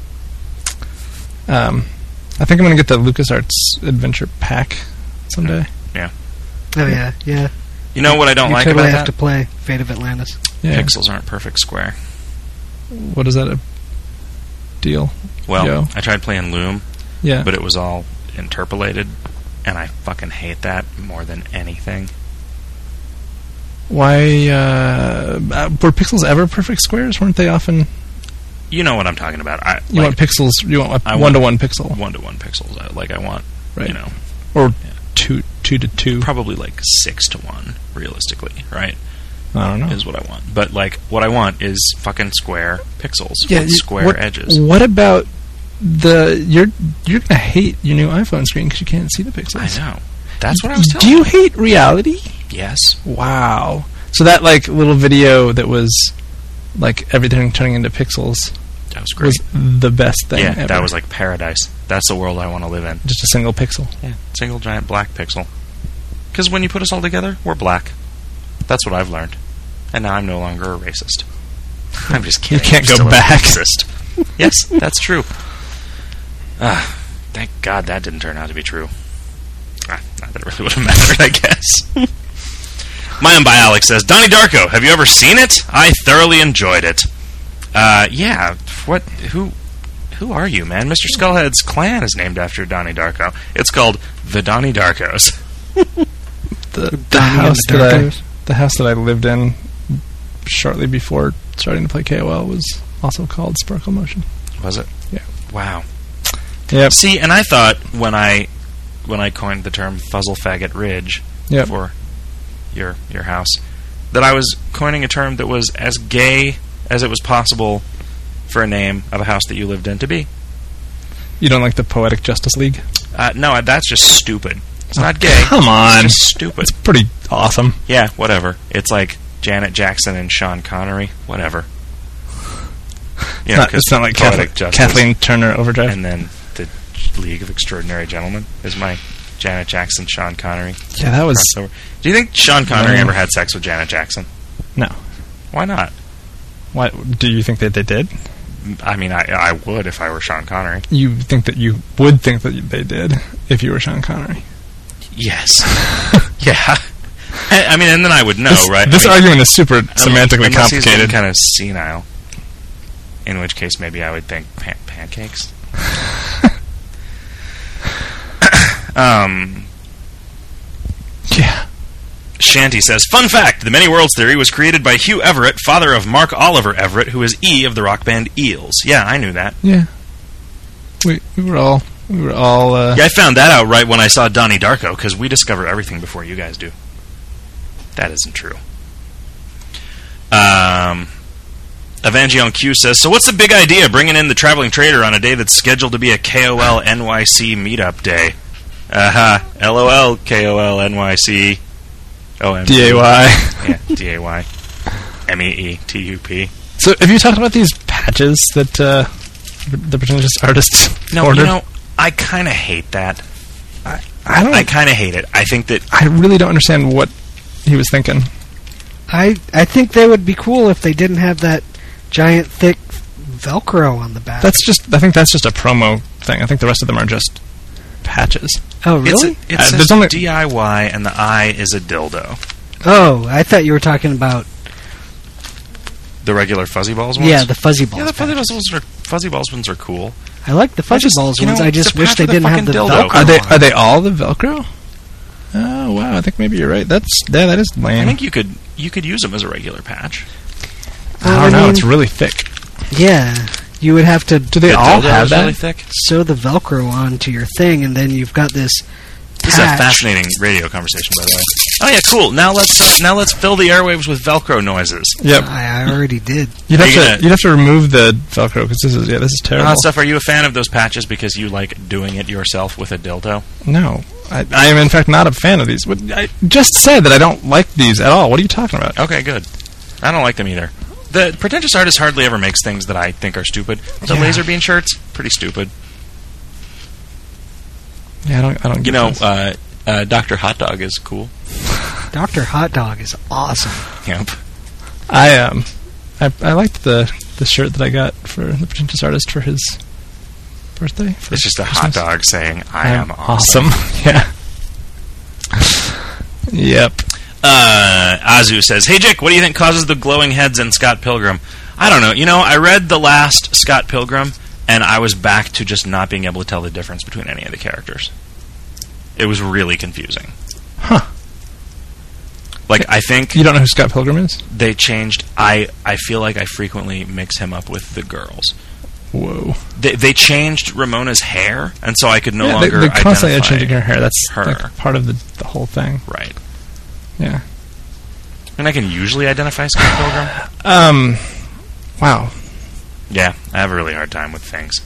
I think I'm going to get the LucasArts Adventure Pack someday. Yeah. Oh yeah. You know what I don't like totally about have that? to play Fate of Atlantis. Yeah. Pixels aren't perfect square. What is that a deal? Well, Yo. I tried playing Loom, Yeah. but it was all interpolated, and I fucking hate that more than anything. Why were pixels ever perfect squares? Weren't they often? You know what I'm talking about. You want pixels? You want a one-to-one pixel? 1-to-1 pixels. I want, Right. Or 2-to-2. Probably like 6-to-1, realistically, right? I don't know. Is what I want. But what I want is fucking square pixels with square edges. What about you're gonna hate your new iPhone screen because you can't see the pixels. I know. That's what I was telling you. Do you hate reality? Yes. Wow. So that little video that was like everything turning into pixels. That was great. Was the best thing ever. That was like paradise. That's the world I want to live in. Just a single pixel. Yeah, single giant black pixel. Because when you put us all together, we're black. That's what I've learned. And now I'm no longer a racist. I'm just kidding. You can't I'm go back. Racist. Yes, that's true. Thank God that didn't turn out to be true. Not that it really would have mattered, I guess. Mayim by Alex says, Donnie Darko, have you ever seen it? I thoroughly enjoyed it. Yeah. What? Who are you, man? Mr. Skullhead's clan is named after Donnie Darko. It's called the Donnie Darkos. the house that I lived in shortly before starting to play KOL was also called Sparkle Motion. Was it? Yeah. Wow. Yep. See, and I thought when I coined the term Fuzzle Faggot Ridge for your house, that I was coining a term that was as gay as it was possible for a name of a house that you lived in to be. You don't like the Poetic Justice League? No, that's just stupid. It's not gay. Come on. It's just stupid. It's pretty awesome. Yeah, whatever. It's like Janet Jackson and Sean Connery. Whatever. You know, it's not like Kathleen Turner Overdrive. And then the League of Extraordinary Gentlemen is my Janet Jackson, Sean Connery. Yeah, that was... crossover. Do you think Sean Connery ever had sex with Janet Jackson? No. Why not? Why do you think that they did? I mean, I would if I were Sean Connery. You would think that they did if you were Sean Connery. Yes. Yeah. I mean, and then I would know, right? This argument is super semantically complicated. He's kind of senile. In which case, maybe I would think pancakes. Yeah. Shanty says, fun fact, the Many Worlds Theory was created by Hugh Everett, father of Mark Oliver Everett, who is E of the rock band Eels. Yeah, I knew that. Yeah. We were all. Yeah, I found that out right when I saw Donnie Darko, because we discover everything before you guys do. That isn't true. Evangelion Q says, so what's the big idea, bringing in the Traveling Trader on a day that's scheduled to be a KOL NYC meetup day? LOL, KOL NYC. OMG. DAY. Yeah, DAY. MEETUP. So, have you talked about these patches that the pretentious artists ordered? You know, I kind of hate that. I kind of hate it. I think that... I really don't understand what he was thinking. I think they would be cool if they didn't have that giant, thick Velcro on the back. I think that's just a promo thing. I think the rest of them are just patches. Oh, really? It says DIY, and the I is a dildo. Oh, I thought you were talking about... The regular Fuzzy Balls ones? Yeah, the Fuzzy Balls. Yeah, the Fuzzy Balls ones are cool. I like the Fuzzy Balls ones. I just wish they didn't have the dildo. Velcro. Are they all the Velcro? Oh, wow, I think maybe you're right. That is lame. I think you could use them as a regular patch. I don't know. It's really thick. Yeah, you would have to. Do they all have that? Really thick? Sew the Velcro onto your thing, and then you've got this. This is a fascinating radio conversation, by the way. Oh yeah, cool. Now let's fill the airwaves with Velcro noises. Yep, I already did. You'd have to remove the Velcro because this is terrible. Stuff. Are you a fan of those patches because you like doing it yourself with a dildo? No, I am in fact not a fan of these. I just said that I don't like these at all. What are you talking about? Okay, good. I don't like them either. The pretentious artist hardly ever makes things that I think are stupid. The laser beam shirts, pretty stupid. Yeah, I don't. You know, Dr. Hot Dog is cool. Dr. Hot Dog is awesome. Yep. I liked the shirt that I got for the pretentious artist for his birthday. It's just a hot dog saying, I am awesome. Yeah. Yep. Azu says, hey, Jake, what do you think causes the glowing heads in Scott Pilgrim? I don't know. You know, I read the last Scott Pilgrim, and I was back to just not being able to tell the difference between any of the characters. It was really confusing. Huh. Like, I think... You don't know who Scott Pilgrim is? They changed... I feel like I frequently mix him up with the girls. Whoa. They changed Ramona's hair, and so I could no longer they're constantly identify changing her hair. That's her. Like part of the whole thing. Right. Yeah. And I can usually identify Scott Pilgrim. Wow. Yeah, I have a really hard time with things.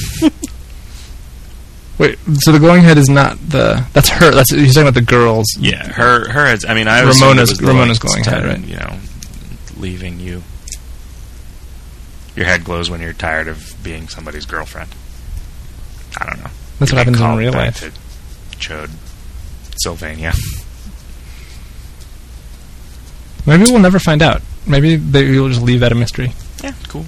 Wait, so the glowing head is not the... That's her. That's you're talking about the girls. Yeah, her head's... I mean, I Ramona's glowing head, right? You know, leaving you. Your head glows when you're tired of being somebody's girlfriend. I don't know. That's what happens in real life. To Chode, Sylvania. Maybe we'll never find out. Maybe you'll just leave that a mystery. Yeah, cool.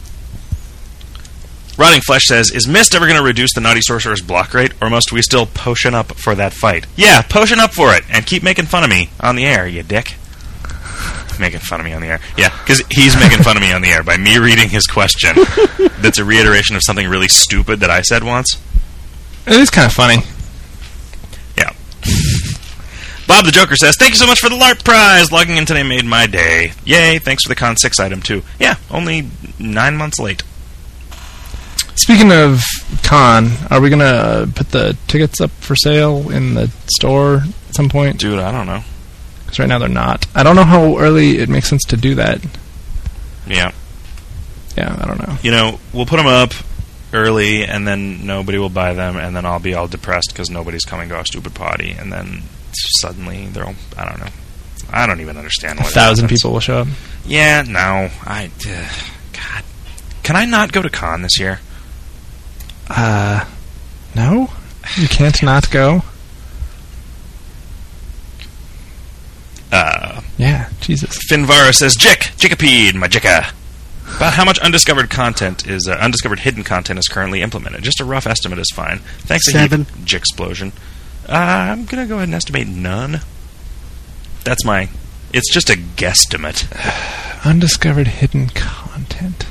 Rotting Flesh says, is Mist ever going to reduce the Naughty Sorcerer's block rate, or must we still potion up for that fight? Yeah, potion up for it, and keep making fun of me on the air, you dick. Making fun of me on the air. Yeah, because he's making fun of me on the air by me reading his question. That's a reiteration of something really stupid that I said once. It is kind of funny. Yeah. Bob the Joker says, thank you so much for the LARP prize. Logging in today made my day. Yay, thanks for the Con 6 item, too. Yeah, only 9 months late. Speaking of Con, are we going to put the tickets up for sale in the store at some point? Dude, I don't know. Because right now they're not. I don't know how early it makes sense to do that. Yeah. Yeah, I don't know. You know, we'll put them up early, and then nobody will buy them, and then I'll be all depressed because nobody's coming to our stupid party, and then suddenly they're all... I don't know. I don't even understand what 1,000 people will show up. Yeah, no. God. Can I not go to Con this year? No? You can't not go? Yeah, Jesus. Finvara says, Jickapede, my Jicka. About how much undiscovered hidden content is currently implemented. Just a rough estimate is fine. Thanks 7. a heap, Jicksplosion. I'm going to go ahead and estimate none. That's it's just a guesstimate. Undiscovered hidden content.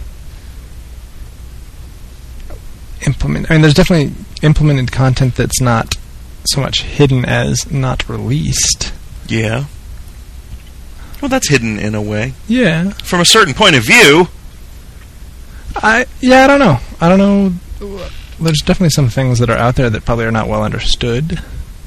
There's definitely implemented content that's not so much hidden as not released. Yeah. Well, that's hidden in a way. Yeah. From a certain point of view. I don't know. I don't know. there's definitely some things that are out there that probably are not well understood.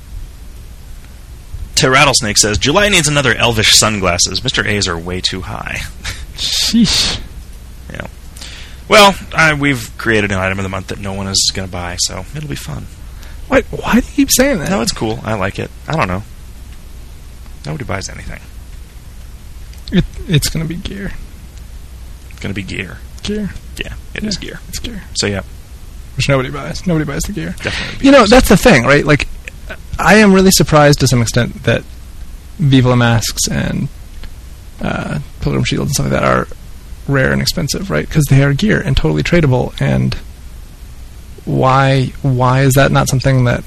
Rattlesnake says, July needs another elvish sunglasses. Mr. A's are way too high. Sheesh. Yeah. Well, we've created an item of the month that no one is going to buy, so it'll be fun. Why do you keep saying that? No, it's cool. I like it. I don't know. Nobody buys anything. It's going to be gear. It's going to be gear. Gear? Yeah, it is gear. It's gear. So, yeah. Which nobody buys. Nobody buys the gear. Definitely. You know, that's the thing, right? Like, I am really surprised to some extent that Viva La Masks and Pilgrim Shields and stuff like that are rare and expensive, right? Because they are gear and totally tradable. And why is that not something that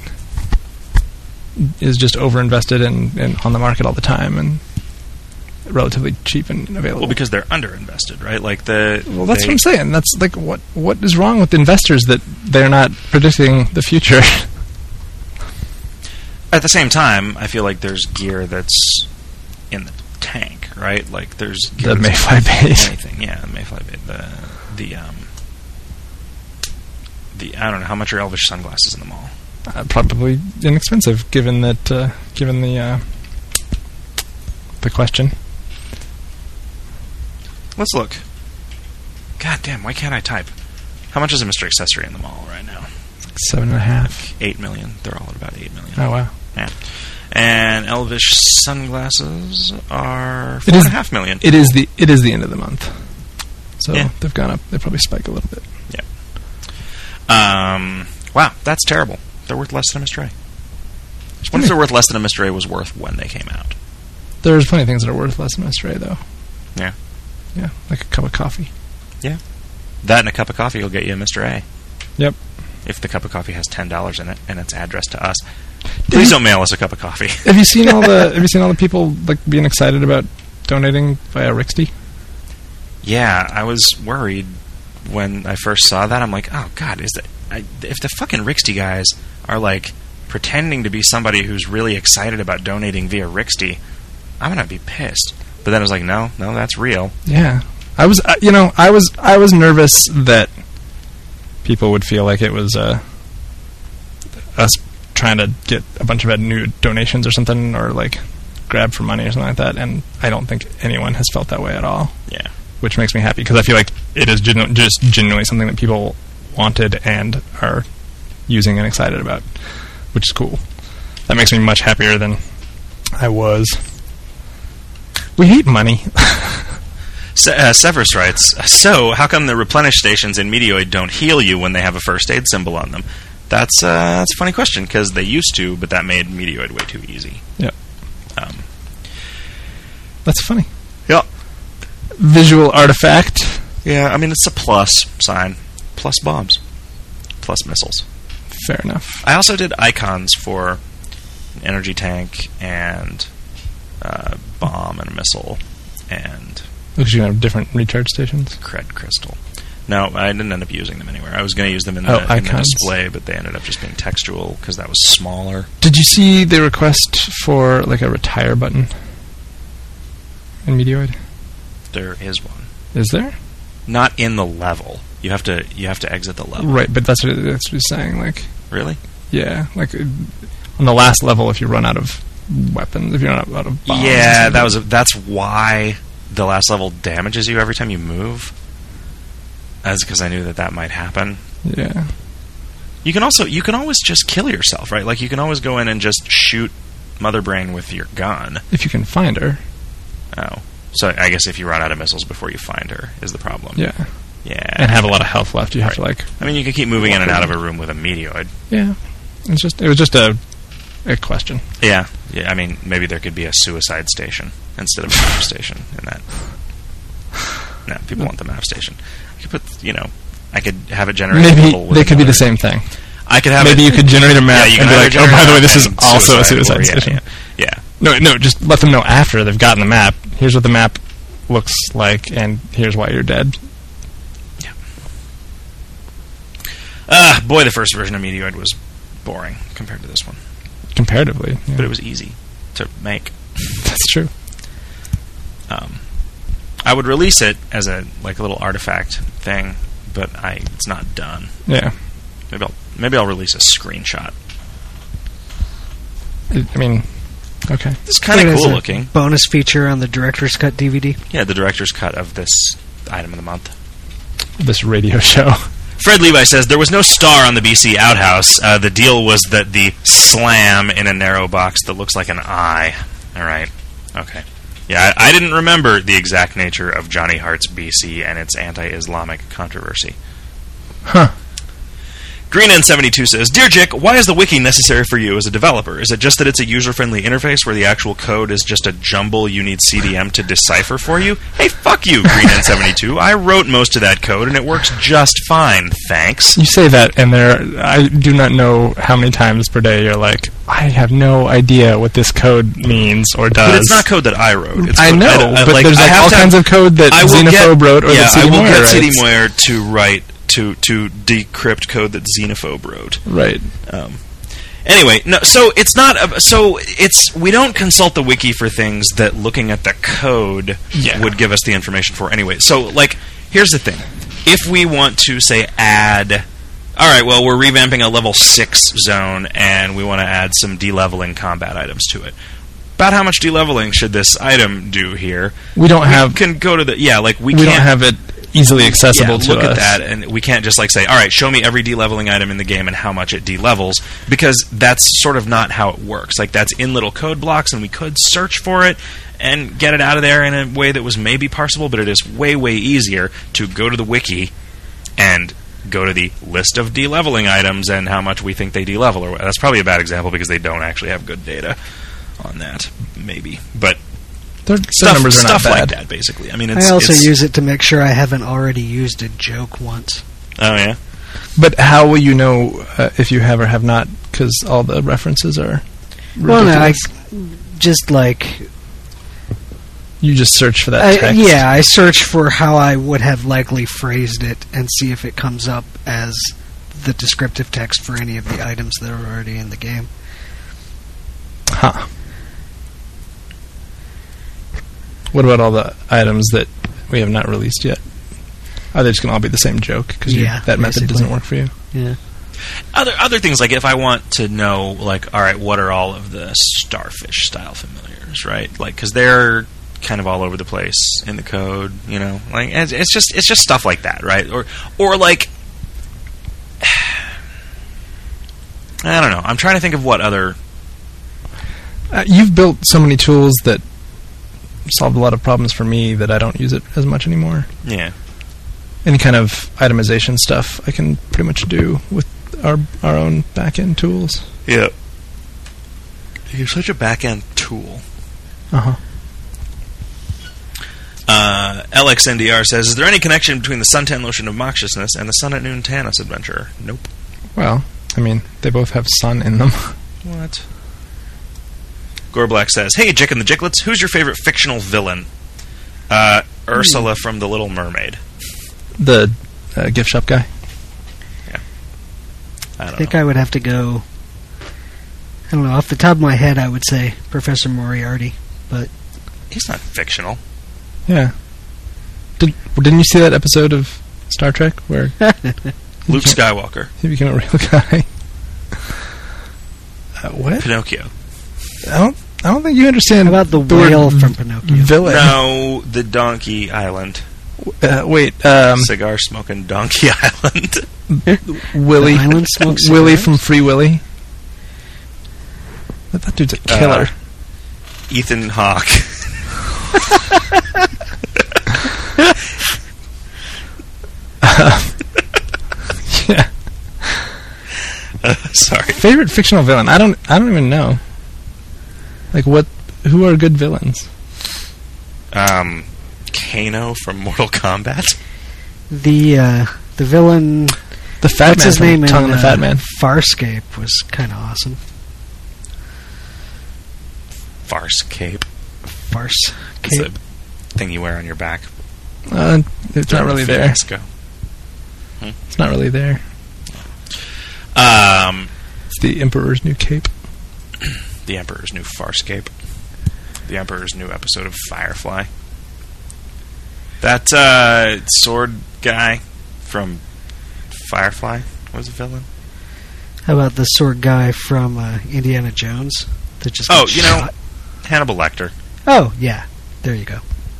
is just overinvested and on the market all the time and relatively cheap and available? Well, because they're underinvested, right? Like that's what I'm saying. That's like what is wrong with investors that they're not predicting the future? At the same time, I feel like there's gear that's in the tank, right? Like there's gear the Mayfly base. Anything, yeah, the Mayfly base. The I don't know how much are elvish sunglasses in the mall. Probably inexpensive, given the question. Let's look. God damn, why can't I type? How much is a Mr. Accessory in the mall right now? 7.5. 8 million. They're all at about 8 million. Oh wow. Yeah. And elvish sunglasses are 4.5 million. It is the end of the month, so yeah. They've gone up. They probably spike a little bit. Yeah. Wow, that's terrible. They're worth less than a Mr. A. What if they're worth less than a Mr. A was worth when they came out? There's plenty of things that are worth less than a Mr. A, though. Yeah. Yeah, like a cup of coffee. Yeah. That and a cup of coffee will get you a Mr. A. Yep. If the cup of coffee has $10 in it and it's addressed to us, please don't mail us a cup of coffee. Have you seen all the people like being excited about donating via Rixty? Yeah, I was worried when I first saw that. I'm like, oh god, if the fucking Rixty guys are like pretending to be somebody who's really excited about donating via Rixty, I'm gonna be pissed. But then I was like, no, that's real. Yeah, I was nervous that people would feel like it was us trying to get a bunch of new donations or something, or like grab for money or something like that. And I don't think anyone has felt that way at all. Yeah, which makes me happy because I feel like it is just genuinely something that people wanted and are using and excited about, which is cool. That makes me much happier than I was. We hate money. Severus writes, so how come the replenish stations in Meteoid don't heal you when they have a first aid symbol on them? That's a funny question, because they used to, but that made Meteoid way too easy. Yeah. That's funny. Yeah. Visual artifact. Yeah, I mean, it's a plus sign. Plus bombs. Plus missiles. Fair enough. I also did icons for an energy tank and bomb and a missile and... Because you have different recharge stations? Cred crystal. No, I didn't end up using them anywhere. I was going to use them in the display, but they ended up just being textual because that was smaller. Did you see the request for like a retire button in Meteoid? There is one. Is there? Not in the level. You have to exit the level. Right, but that's what it's saying. Like, really? Yeah, like on the last level, if you run out of weapons, if you run out of bombs. Yeah, that's why the last level damages you every time you move. That's because I knew that might happen. Yeah. You can always just kill yourself, right? Like you can always go in and just shoot Mother Brain with your gun if you can find her. Oh, so I guess if you run out of missiles before you find her is the problem. Yeah. Yeah. And have a lot of health left. You have to like. I mean, you can keep moving in and out of a room with a Meteoid. Yeah. It was just a question. Yeah. Yeah. I mean, maybe there could be a suicide station instead of a map station in that. No, people want the map station. I could put, I could have it generate. Maybe they could be the same thing. I could have. Maybe you could generate a map and be like, oh, by the way, this is also a suicide station. Yeah. No, just let them know after they've gotten the map. Here's what the map looks like, and here's why you're dead. Yeah. Boy, the first version of Meteoid was boring compared to this one. Comparatively, yeah. But it was easy to make. That's true. I would release it as a little artifact thing, but it's not done. Yeah. Maybe I'll release a screenshot. I mean, okay. It's kind of It is cool a looking. bonus feature on the Director's Cut DVD. Yeah, the director's cut of this item of the month. This radio show. Fred Levi says, there was no star on the BC outhouse. The deal was that the slam in a narrow box that looks like an eye. All right. Okay. Yeah, I didn't remember the exact nature of Johnny Hart's BC and its anti-Islamic controversy. Huh. Green N72 says, Dear Jick, why is the wiki necessary for you as a developer? Is it just that it's a user-friendly interface where the actual code is just a jumble you need CDM to decipher for you? Hey, fuck you, Green N72. I wrote most of that code, and it works just fine, thanks. You say that, and I do not know how many times per day you're like, I have no idea what this code means or does. But it's not code that I wrote. It's I code, know, but there's all kinds of code that Xenophobe wrote or that CD I will Moyer get writes. CD Moyer to write to decrypt code that Xenophobe wrote. Right. Anyway, no. So it's not. We don't consult the wiki for things that looking at the code would give us the information for anyway. So, like, here's the thing: if we want to say add, all right, well, we're revamping a level 6 zone, and we want to add some de-leveling combat items to it. About how much de-leveling should this item do here? We can go to the we don't have it easily accessible to look us. at that, and we can't just say, all right, show me every de-leveling item in the game and how much it de-levels, because that's sort of not how it works. Like, that's in little code blocks, and we could search for it and get it out of there in a way that was maybe parsable, but it is way, way easier to go to the wiki and go to the list of de-leveling items and how much we think they de-level. Or that's probably a bad example because they don't actually have good data on that, maybe. But their numbers are not stuff bad. like that, basically. I mean, I also use it to make sure I haven't already used a joke once. Oh, yeah? But how will you know if you have or have not? Because all the references are ridiculous. Well, no, I just you just search for that text? Yeah, I search for how I would have likely phrased it and see if it comes up as the descriptive text for any of the items that are already in the game. Huh. What about all the items that we have not released yet? Are they just going to all be the same joke? Because that method doesn't work for you? Yeah. Other things, like if I want to know, like, all right, what are all of the Starfish style familiars, right? Like, because they're kind of all over the place in the code, you know? Like, it's just stuff like that, right? Or like, I don't know. I'm trying to think of what other... you've built so many tools that solved a lot of problems for me that I don't use it as much anymore. Yeah. Any kind of itemization stuff I can pretty much do with our own back-end tools. Yeah. You're such a back-end tool. Uh-huh. LXNDR says, is there any connection between the suntan lotion obnoxiousness and the Sun at Noon Tanis adventure? Nope. Well, I mean, they both have sun in them. What? Gorblack says, hey, Jick and the Jicklets, who's your favorite fictional villain? Ursula from The Little Mermaid. The gift shop guy? Yeah. I think I would have to go... I don't know, off the top of my head I would say Professor Moriarty, but... He's not fictional. Yeah. Didn't you see that episode of Star Trek where... Luke Skywalker. He became a real guy. What? Pinocchio. I don't think you understand. How about the whale from Pinocchio? Villain. No, the Donkey Island. Wait. Cigar smoking Donkey Island. Willie. The island smokes Willie cigars? from Free Willy. That dude's a killer. Ethan Hawke. Yeah. Sorry. Favorite fictional villain? I don't even know. Like what? Who are good villains? Kano from Mortal Kombat. The villain. The fat what's man his from name Tongue in and the Fat Man. Farscape was kind of awesome. Farce cape. Farce It's cape. the thing you wear on your back. It's not really there. Fiasco. It's not really there. It's the Emperor's New Cape. The Emperor's New Farscape. The Emperor's New episode of Firefly. That sword guy from Firefly was a villain. How about the sword guy from Indiana Jones that just got shot? Hannibal Lecter. Oh, yeah. There you go.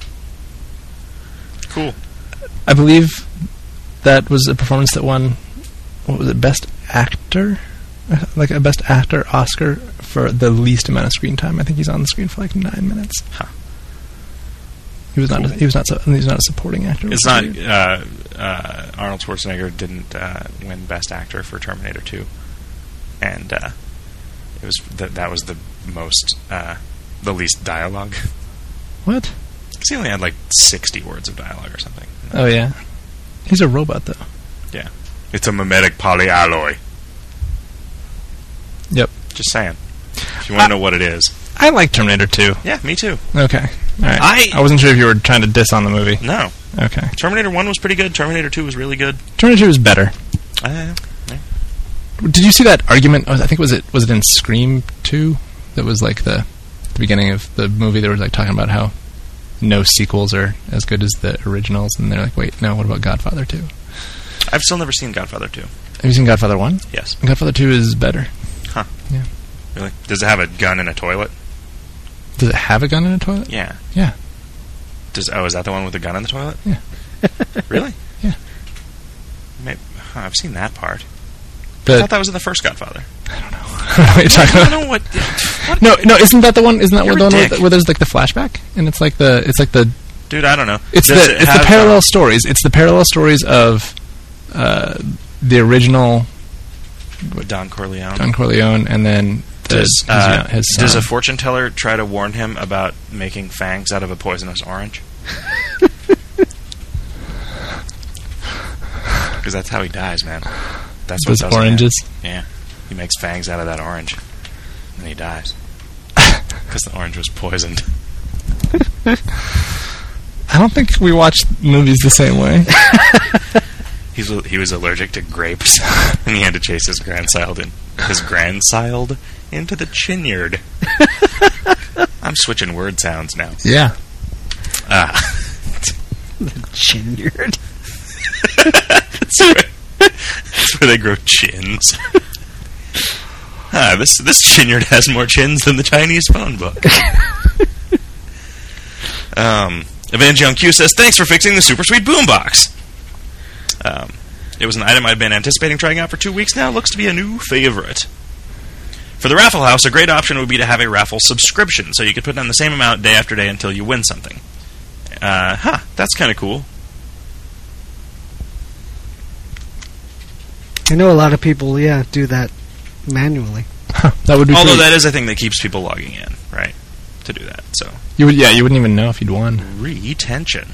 Cool. I believe that was a performance that won, what was it, Best Actor? Like a Best Actor Oscar for the least amount of screen time. I think he's on the screen for like 9 minutes. Huh. He was not a supporting actor. It's not Arnold Schwarzenegger didn't win Best Actor for Terminator 2, and it was that was the most the least dialogue. What? Because he only had like 60 words of dialogue or something. Oh yeah, he's a robot though. Yeah, it's a mimetic polyalloy. Yep. Just saying. If you want to know what it is. I like Terminator 2. Yeah, me too. Okay. All right. I wasn't sure if you were trying to diss on the movie. No. Okay. Terminator 1 was pretty good. Terminator 2 was really good. Terminator 2 was better. Yeah. Did you see that argument? I think was it in Scream 2? That was like the beginning of the movie. They were like talking about how no sequels are as good as the originals, and they're like, wait, no, what about Godfather 2? I've still never seen Godfather 2. Have you seen Godfather 1? Yes. Godfather 2 is better. Huh. Yeah. Really? Does it have a gun in a toilet? Does it have a gun in a toilet? Yeah. Yeah. Is that the one with the gun in the toilet? Yeah. Really? Yeah. Maybe, I've seen that part. I thought that was in the first Godfather. I don't know. What are you talking about? I don't know what. No, isn't that the one? Isn't that You're the one a dick. where there's like the flashback, and it's like the dude? I don't know. It's the parallel stories. It's the parallel stories of the original Don Corleone. Don Corleone, and then his son. Does a fortune teller try to warn him about making fangs out of a poisonous orange? Because that's how he dies, man. That's what those oranges. Yeah, he makes fangs out of that orange, and he dies because the orange was poisoned. I don't think we watch movies the same way. He was allergic to grapes, and he had to chase his grandchild into the chinyard. I'm switching word sounds now. Yeah. The chinyard. That's where they grow chins. This chinyard has more chins than the Chinese phone book. Evangelion Q says, thanks for fixing the Super Sweet Boombox. It was an item I'd been anticipating trying out for 2 weeks now. Looks to be a new favorite. For the Raffle House, a great option would be to have a raffle subscription, so you could put down the same amount day after day until you win something. That's kind of cool. I know a lot of people, do that manually. That would be Although that is a thing that keeps people logging in, right? To do that, so you wouldn't even know if you'd won. Retention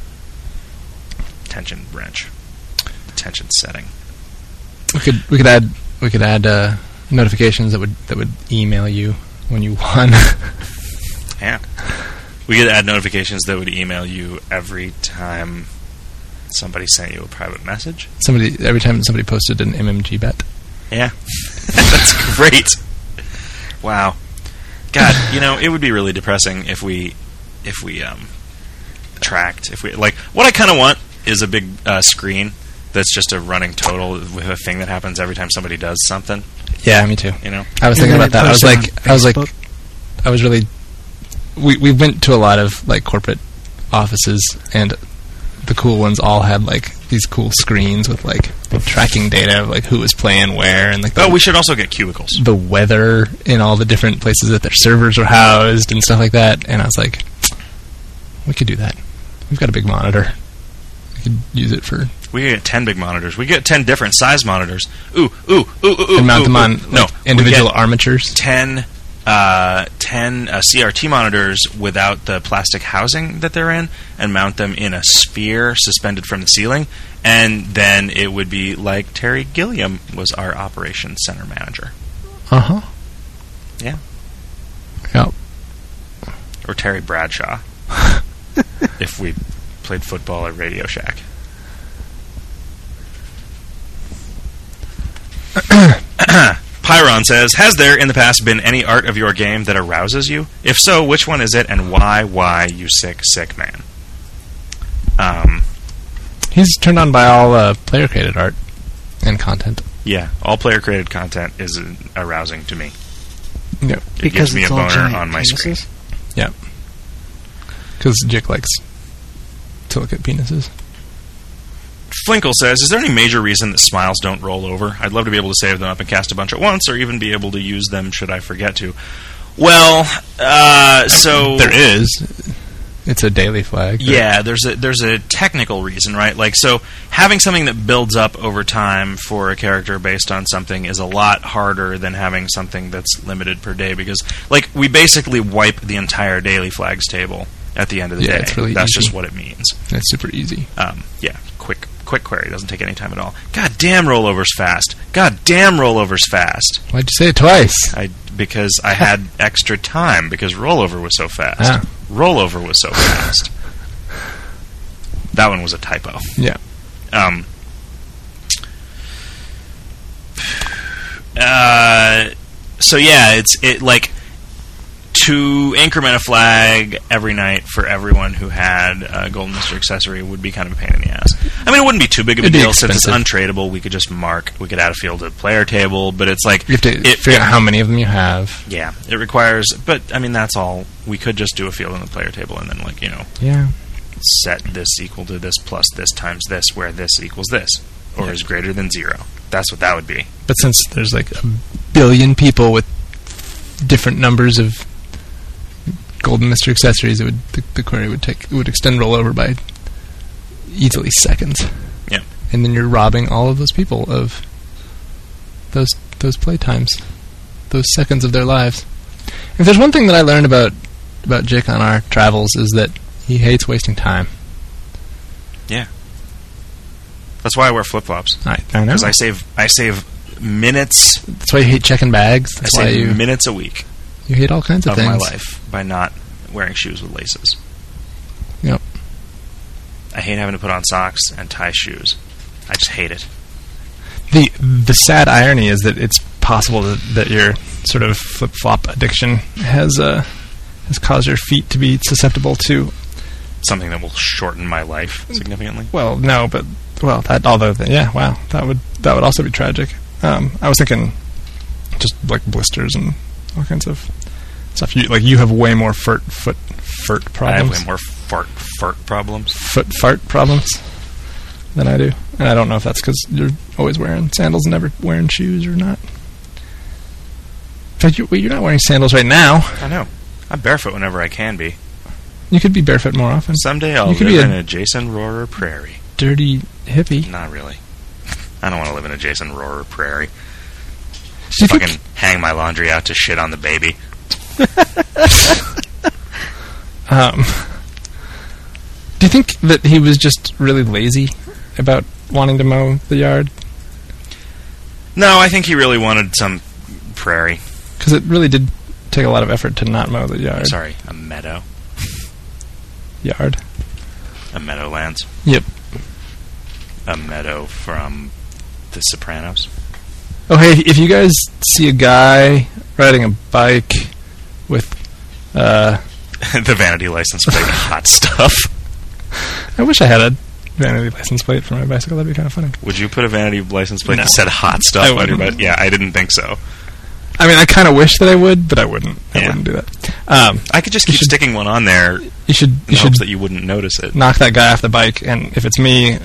branch, attention setting. We could add notifications that would email you when you won. Yeah, we could add notifications that would email you every time somebody sent you a private message. Every time somebody posted an MMG bet. Yeah, that's great. Wow, God, it would be really depressing if we tracked. What I kind of want is a big screen that's just a running total with a thing that happens every time somebody does something. Yeah, me too. I was And thinking then about it that. posts on Facebook. We went to a lot of like corporate offices, and the cool ones all had like these cool screens with like tracking data of like who was playing where, and like we should also get cubicles. The weather in all the different places that their servers are housed and stuff like that. And I was like, we could do that. We've got a big monitor. We could use it for. We could get 10 big monitors. We get 10 different size monitors. Ooh. And mount them on individual armatures. 10 CRT monitors without the plastic housing that they're in, and mount them in a sphere suspended from the ceiling, and then it would be like Terry Gilliam was our operations center manager. Yeah. Yep. Or Terry Bradshaw. If we played football at Radio Shack. Pyron says, has there in the past been any art of your game that arouses you? If so, which one is it, and why, you sick man? He's turned on by all player-created art and content. Yeah, all player-created content is arousing to me. Yep. It Because gives me it's a all boner giant on my screen. penises? Yep. Because Jake likes to look at penises. Flinkle says, is there any major reason that smiles don't roll over? I'd love to be able to save them up and cast a bunch at once, or even be able to use them should I forget to. Well, so... There is. It's a daily flag. Yeah, there's a technical reason, right? Like, so having something that builds up over time for a character based on something is a lot harder than having something that's limited per day, because, like, we basically wipe the entire daily flags table at the end of the day. It's really That's easy. just what it means. It's super easy. Yeah, quick query. Doesn't take any time at all. God damn, rollover's fast. God damn, rollover's fast. Why'd you say it twice? Because I had extra time, because rollover was so fast. Ah. Rollover was so fast. That one was a typo. Yeah. So yeah, it like to increment a flag every night for everyone who had a Golden Mr. accessory would be kind of a pain in the ass. I mean, it wouldn't be too big of a It'd be deal since it's expensive. untradeable. We could just we could add a field to the player table, but it's like You have to figure out how many of them you have. Yeah, it requires. But I mean, that's all. We could just do a field on the player table and then, like, Yeah. set this equal to this plus this times this, where this equals this, or is greater than 0. That's what that would be. But since there's like a billion people with different numbers of Golden Mr. accessories, the query would extend rollover by easily seconds. Yeah. And then you're robbing all of those people of those play times, those seconds of their lives. If there's one thing that I learned about Jake on our travels, is that he hates wasting time. Yeah. That's why I wear flip flops. I know. Because I save minutes. That's why you hate checking bags. That's I why save you minutes a week you hate all kinds of of things. my life by not wearing shoes with laces. Yep. I hate having to put on socks and tie shoes. I just hate it. The sad irony is that it's possible that your sort of flip flop addiction has caused your feet to be susceptible to Something that will shorten my life significantly. that would also be tragic. I was thinking just like blisters and all kinds of stuff. You have way more foot problems. I have way more fart problems. Foot fart problems than I do, and I don't know if that's because you're always wearing sandals and never wearing shoes or not. In fact, you're not wearing sandals right now. I know. I'm barefoot whenever I can be. You could be barefoot more often. Someday I'll You could live be in a Jason Rohrer prairie. Dirty hippie. Not really. I don't want to live in a Jason Rohrer prairie. Do you Fucking think- hang my laundry out to shit on the baby. Do you think that he was just really lazy about wanting to mow the yard? No, I think he really wanted some prairie. Because it really did take a lot of effort to not mow the yard. Sorry, a meadow. Yard. A meadowlands. Yep. A meadow from The Sopranos. Oh, hey, if you guys see a guy riding a bike with, The vanity license plate hot stuff. I wish I had a vanity license plate for my bicycle. That'd be kind of funny. Would you put a vanity license plate No. that said hot stuff I on your wouldn't. bike? Yeah, I didn't think so. I mean, I kind of wish that I would, but I wouldn't. I Yeah. wouldn't do that. I could just You keep should- sticking one on there You should in hopes that you wouldn't notice it. knock that guy off the bike, and if it's me,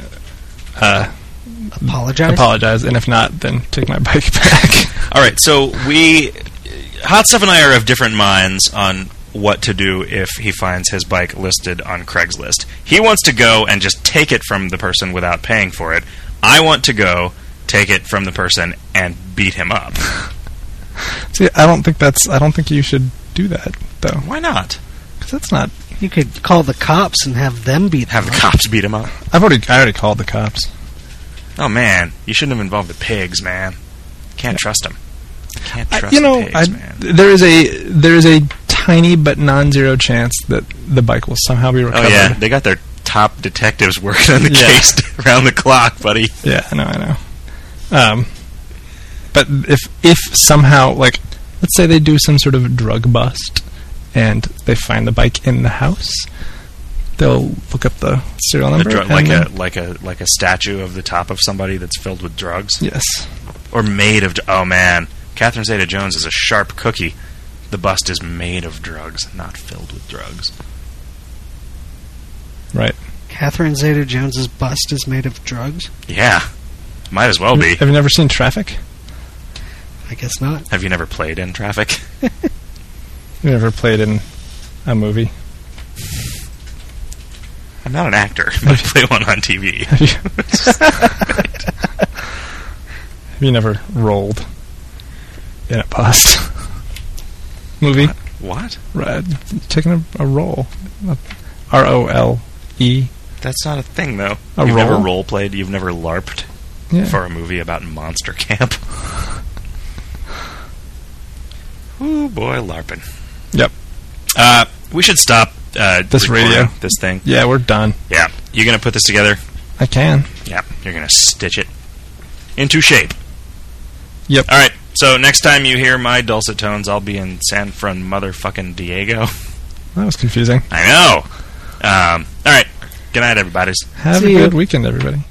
Apologize. and if not, then take my bike back. All right, so Hot Stuff and I are of different minds on what to do if he finds his bike listed on Craigslist. He wants to go and just take it from the person without paying for it. I want to go take it from the person and beat him up. See, I don't think you should do that, though. Why not? Because that's not. You could call the cops and have them beat Have them the up. cops beat him up. I already called the cops. Oh man, you shouldn't have involved the pigs, man. Can't trust them. Can't trust You know, the pigs, man. there is a tiny but non-zero chance that the bike will somehow be recovered. Oh yeah, they got their top detectives working on the Yeah. case around the clock, buddy. Yeah, I know. But if somehow, like, let's say they do some sort of drug bust and they find the bike in the house, they'll look up the serial number. A and then- like a statue of the top of somebody that's filled with drugs. Yes. Or made of... Oh, man. Catherine Zeta-Jones is a sharp cookie. The bust is made of drugs, not filled with drugs. Right. Catherine Zeta-Jones's bust is made of drugs? Yeah. Might as well be. Have you never seen Traffic? I guess not. Have you never played in Traffic? You never played in a I'm not an actor, but I play one on TV. Have you never rolled in a bust movie? What? Taking a roll. R-O-L-E. That's not a thing, though. You've never role-played, you've never LARPed Yeah. for a movie about monster camp. Ooh, boy, LARPing. Yep. We should stop this recording radio. This thing. Yeah, we're done. Yeah. You gonna put this together? I can. Yeah. You're gonna stitch it into shape. Yep. All right. So next time you hear my dulcet tones, I'll be in San Fran motherfucking Diego. That was confusing. I know. All right. Good night, everybody. Have a good weekend, everybody.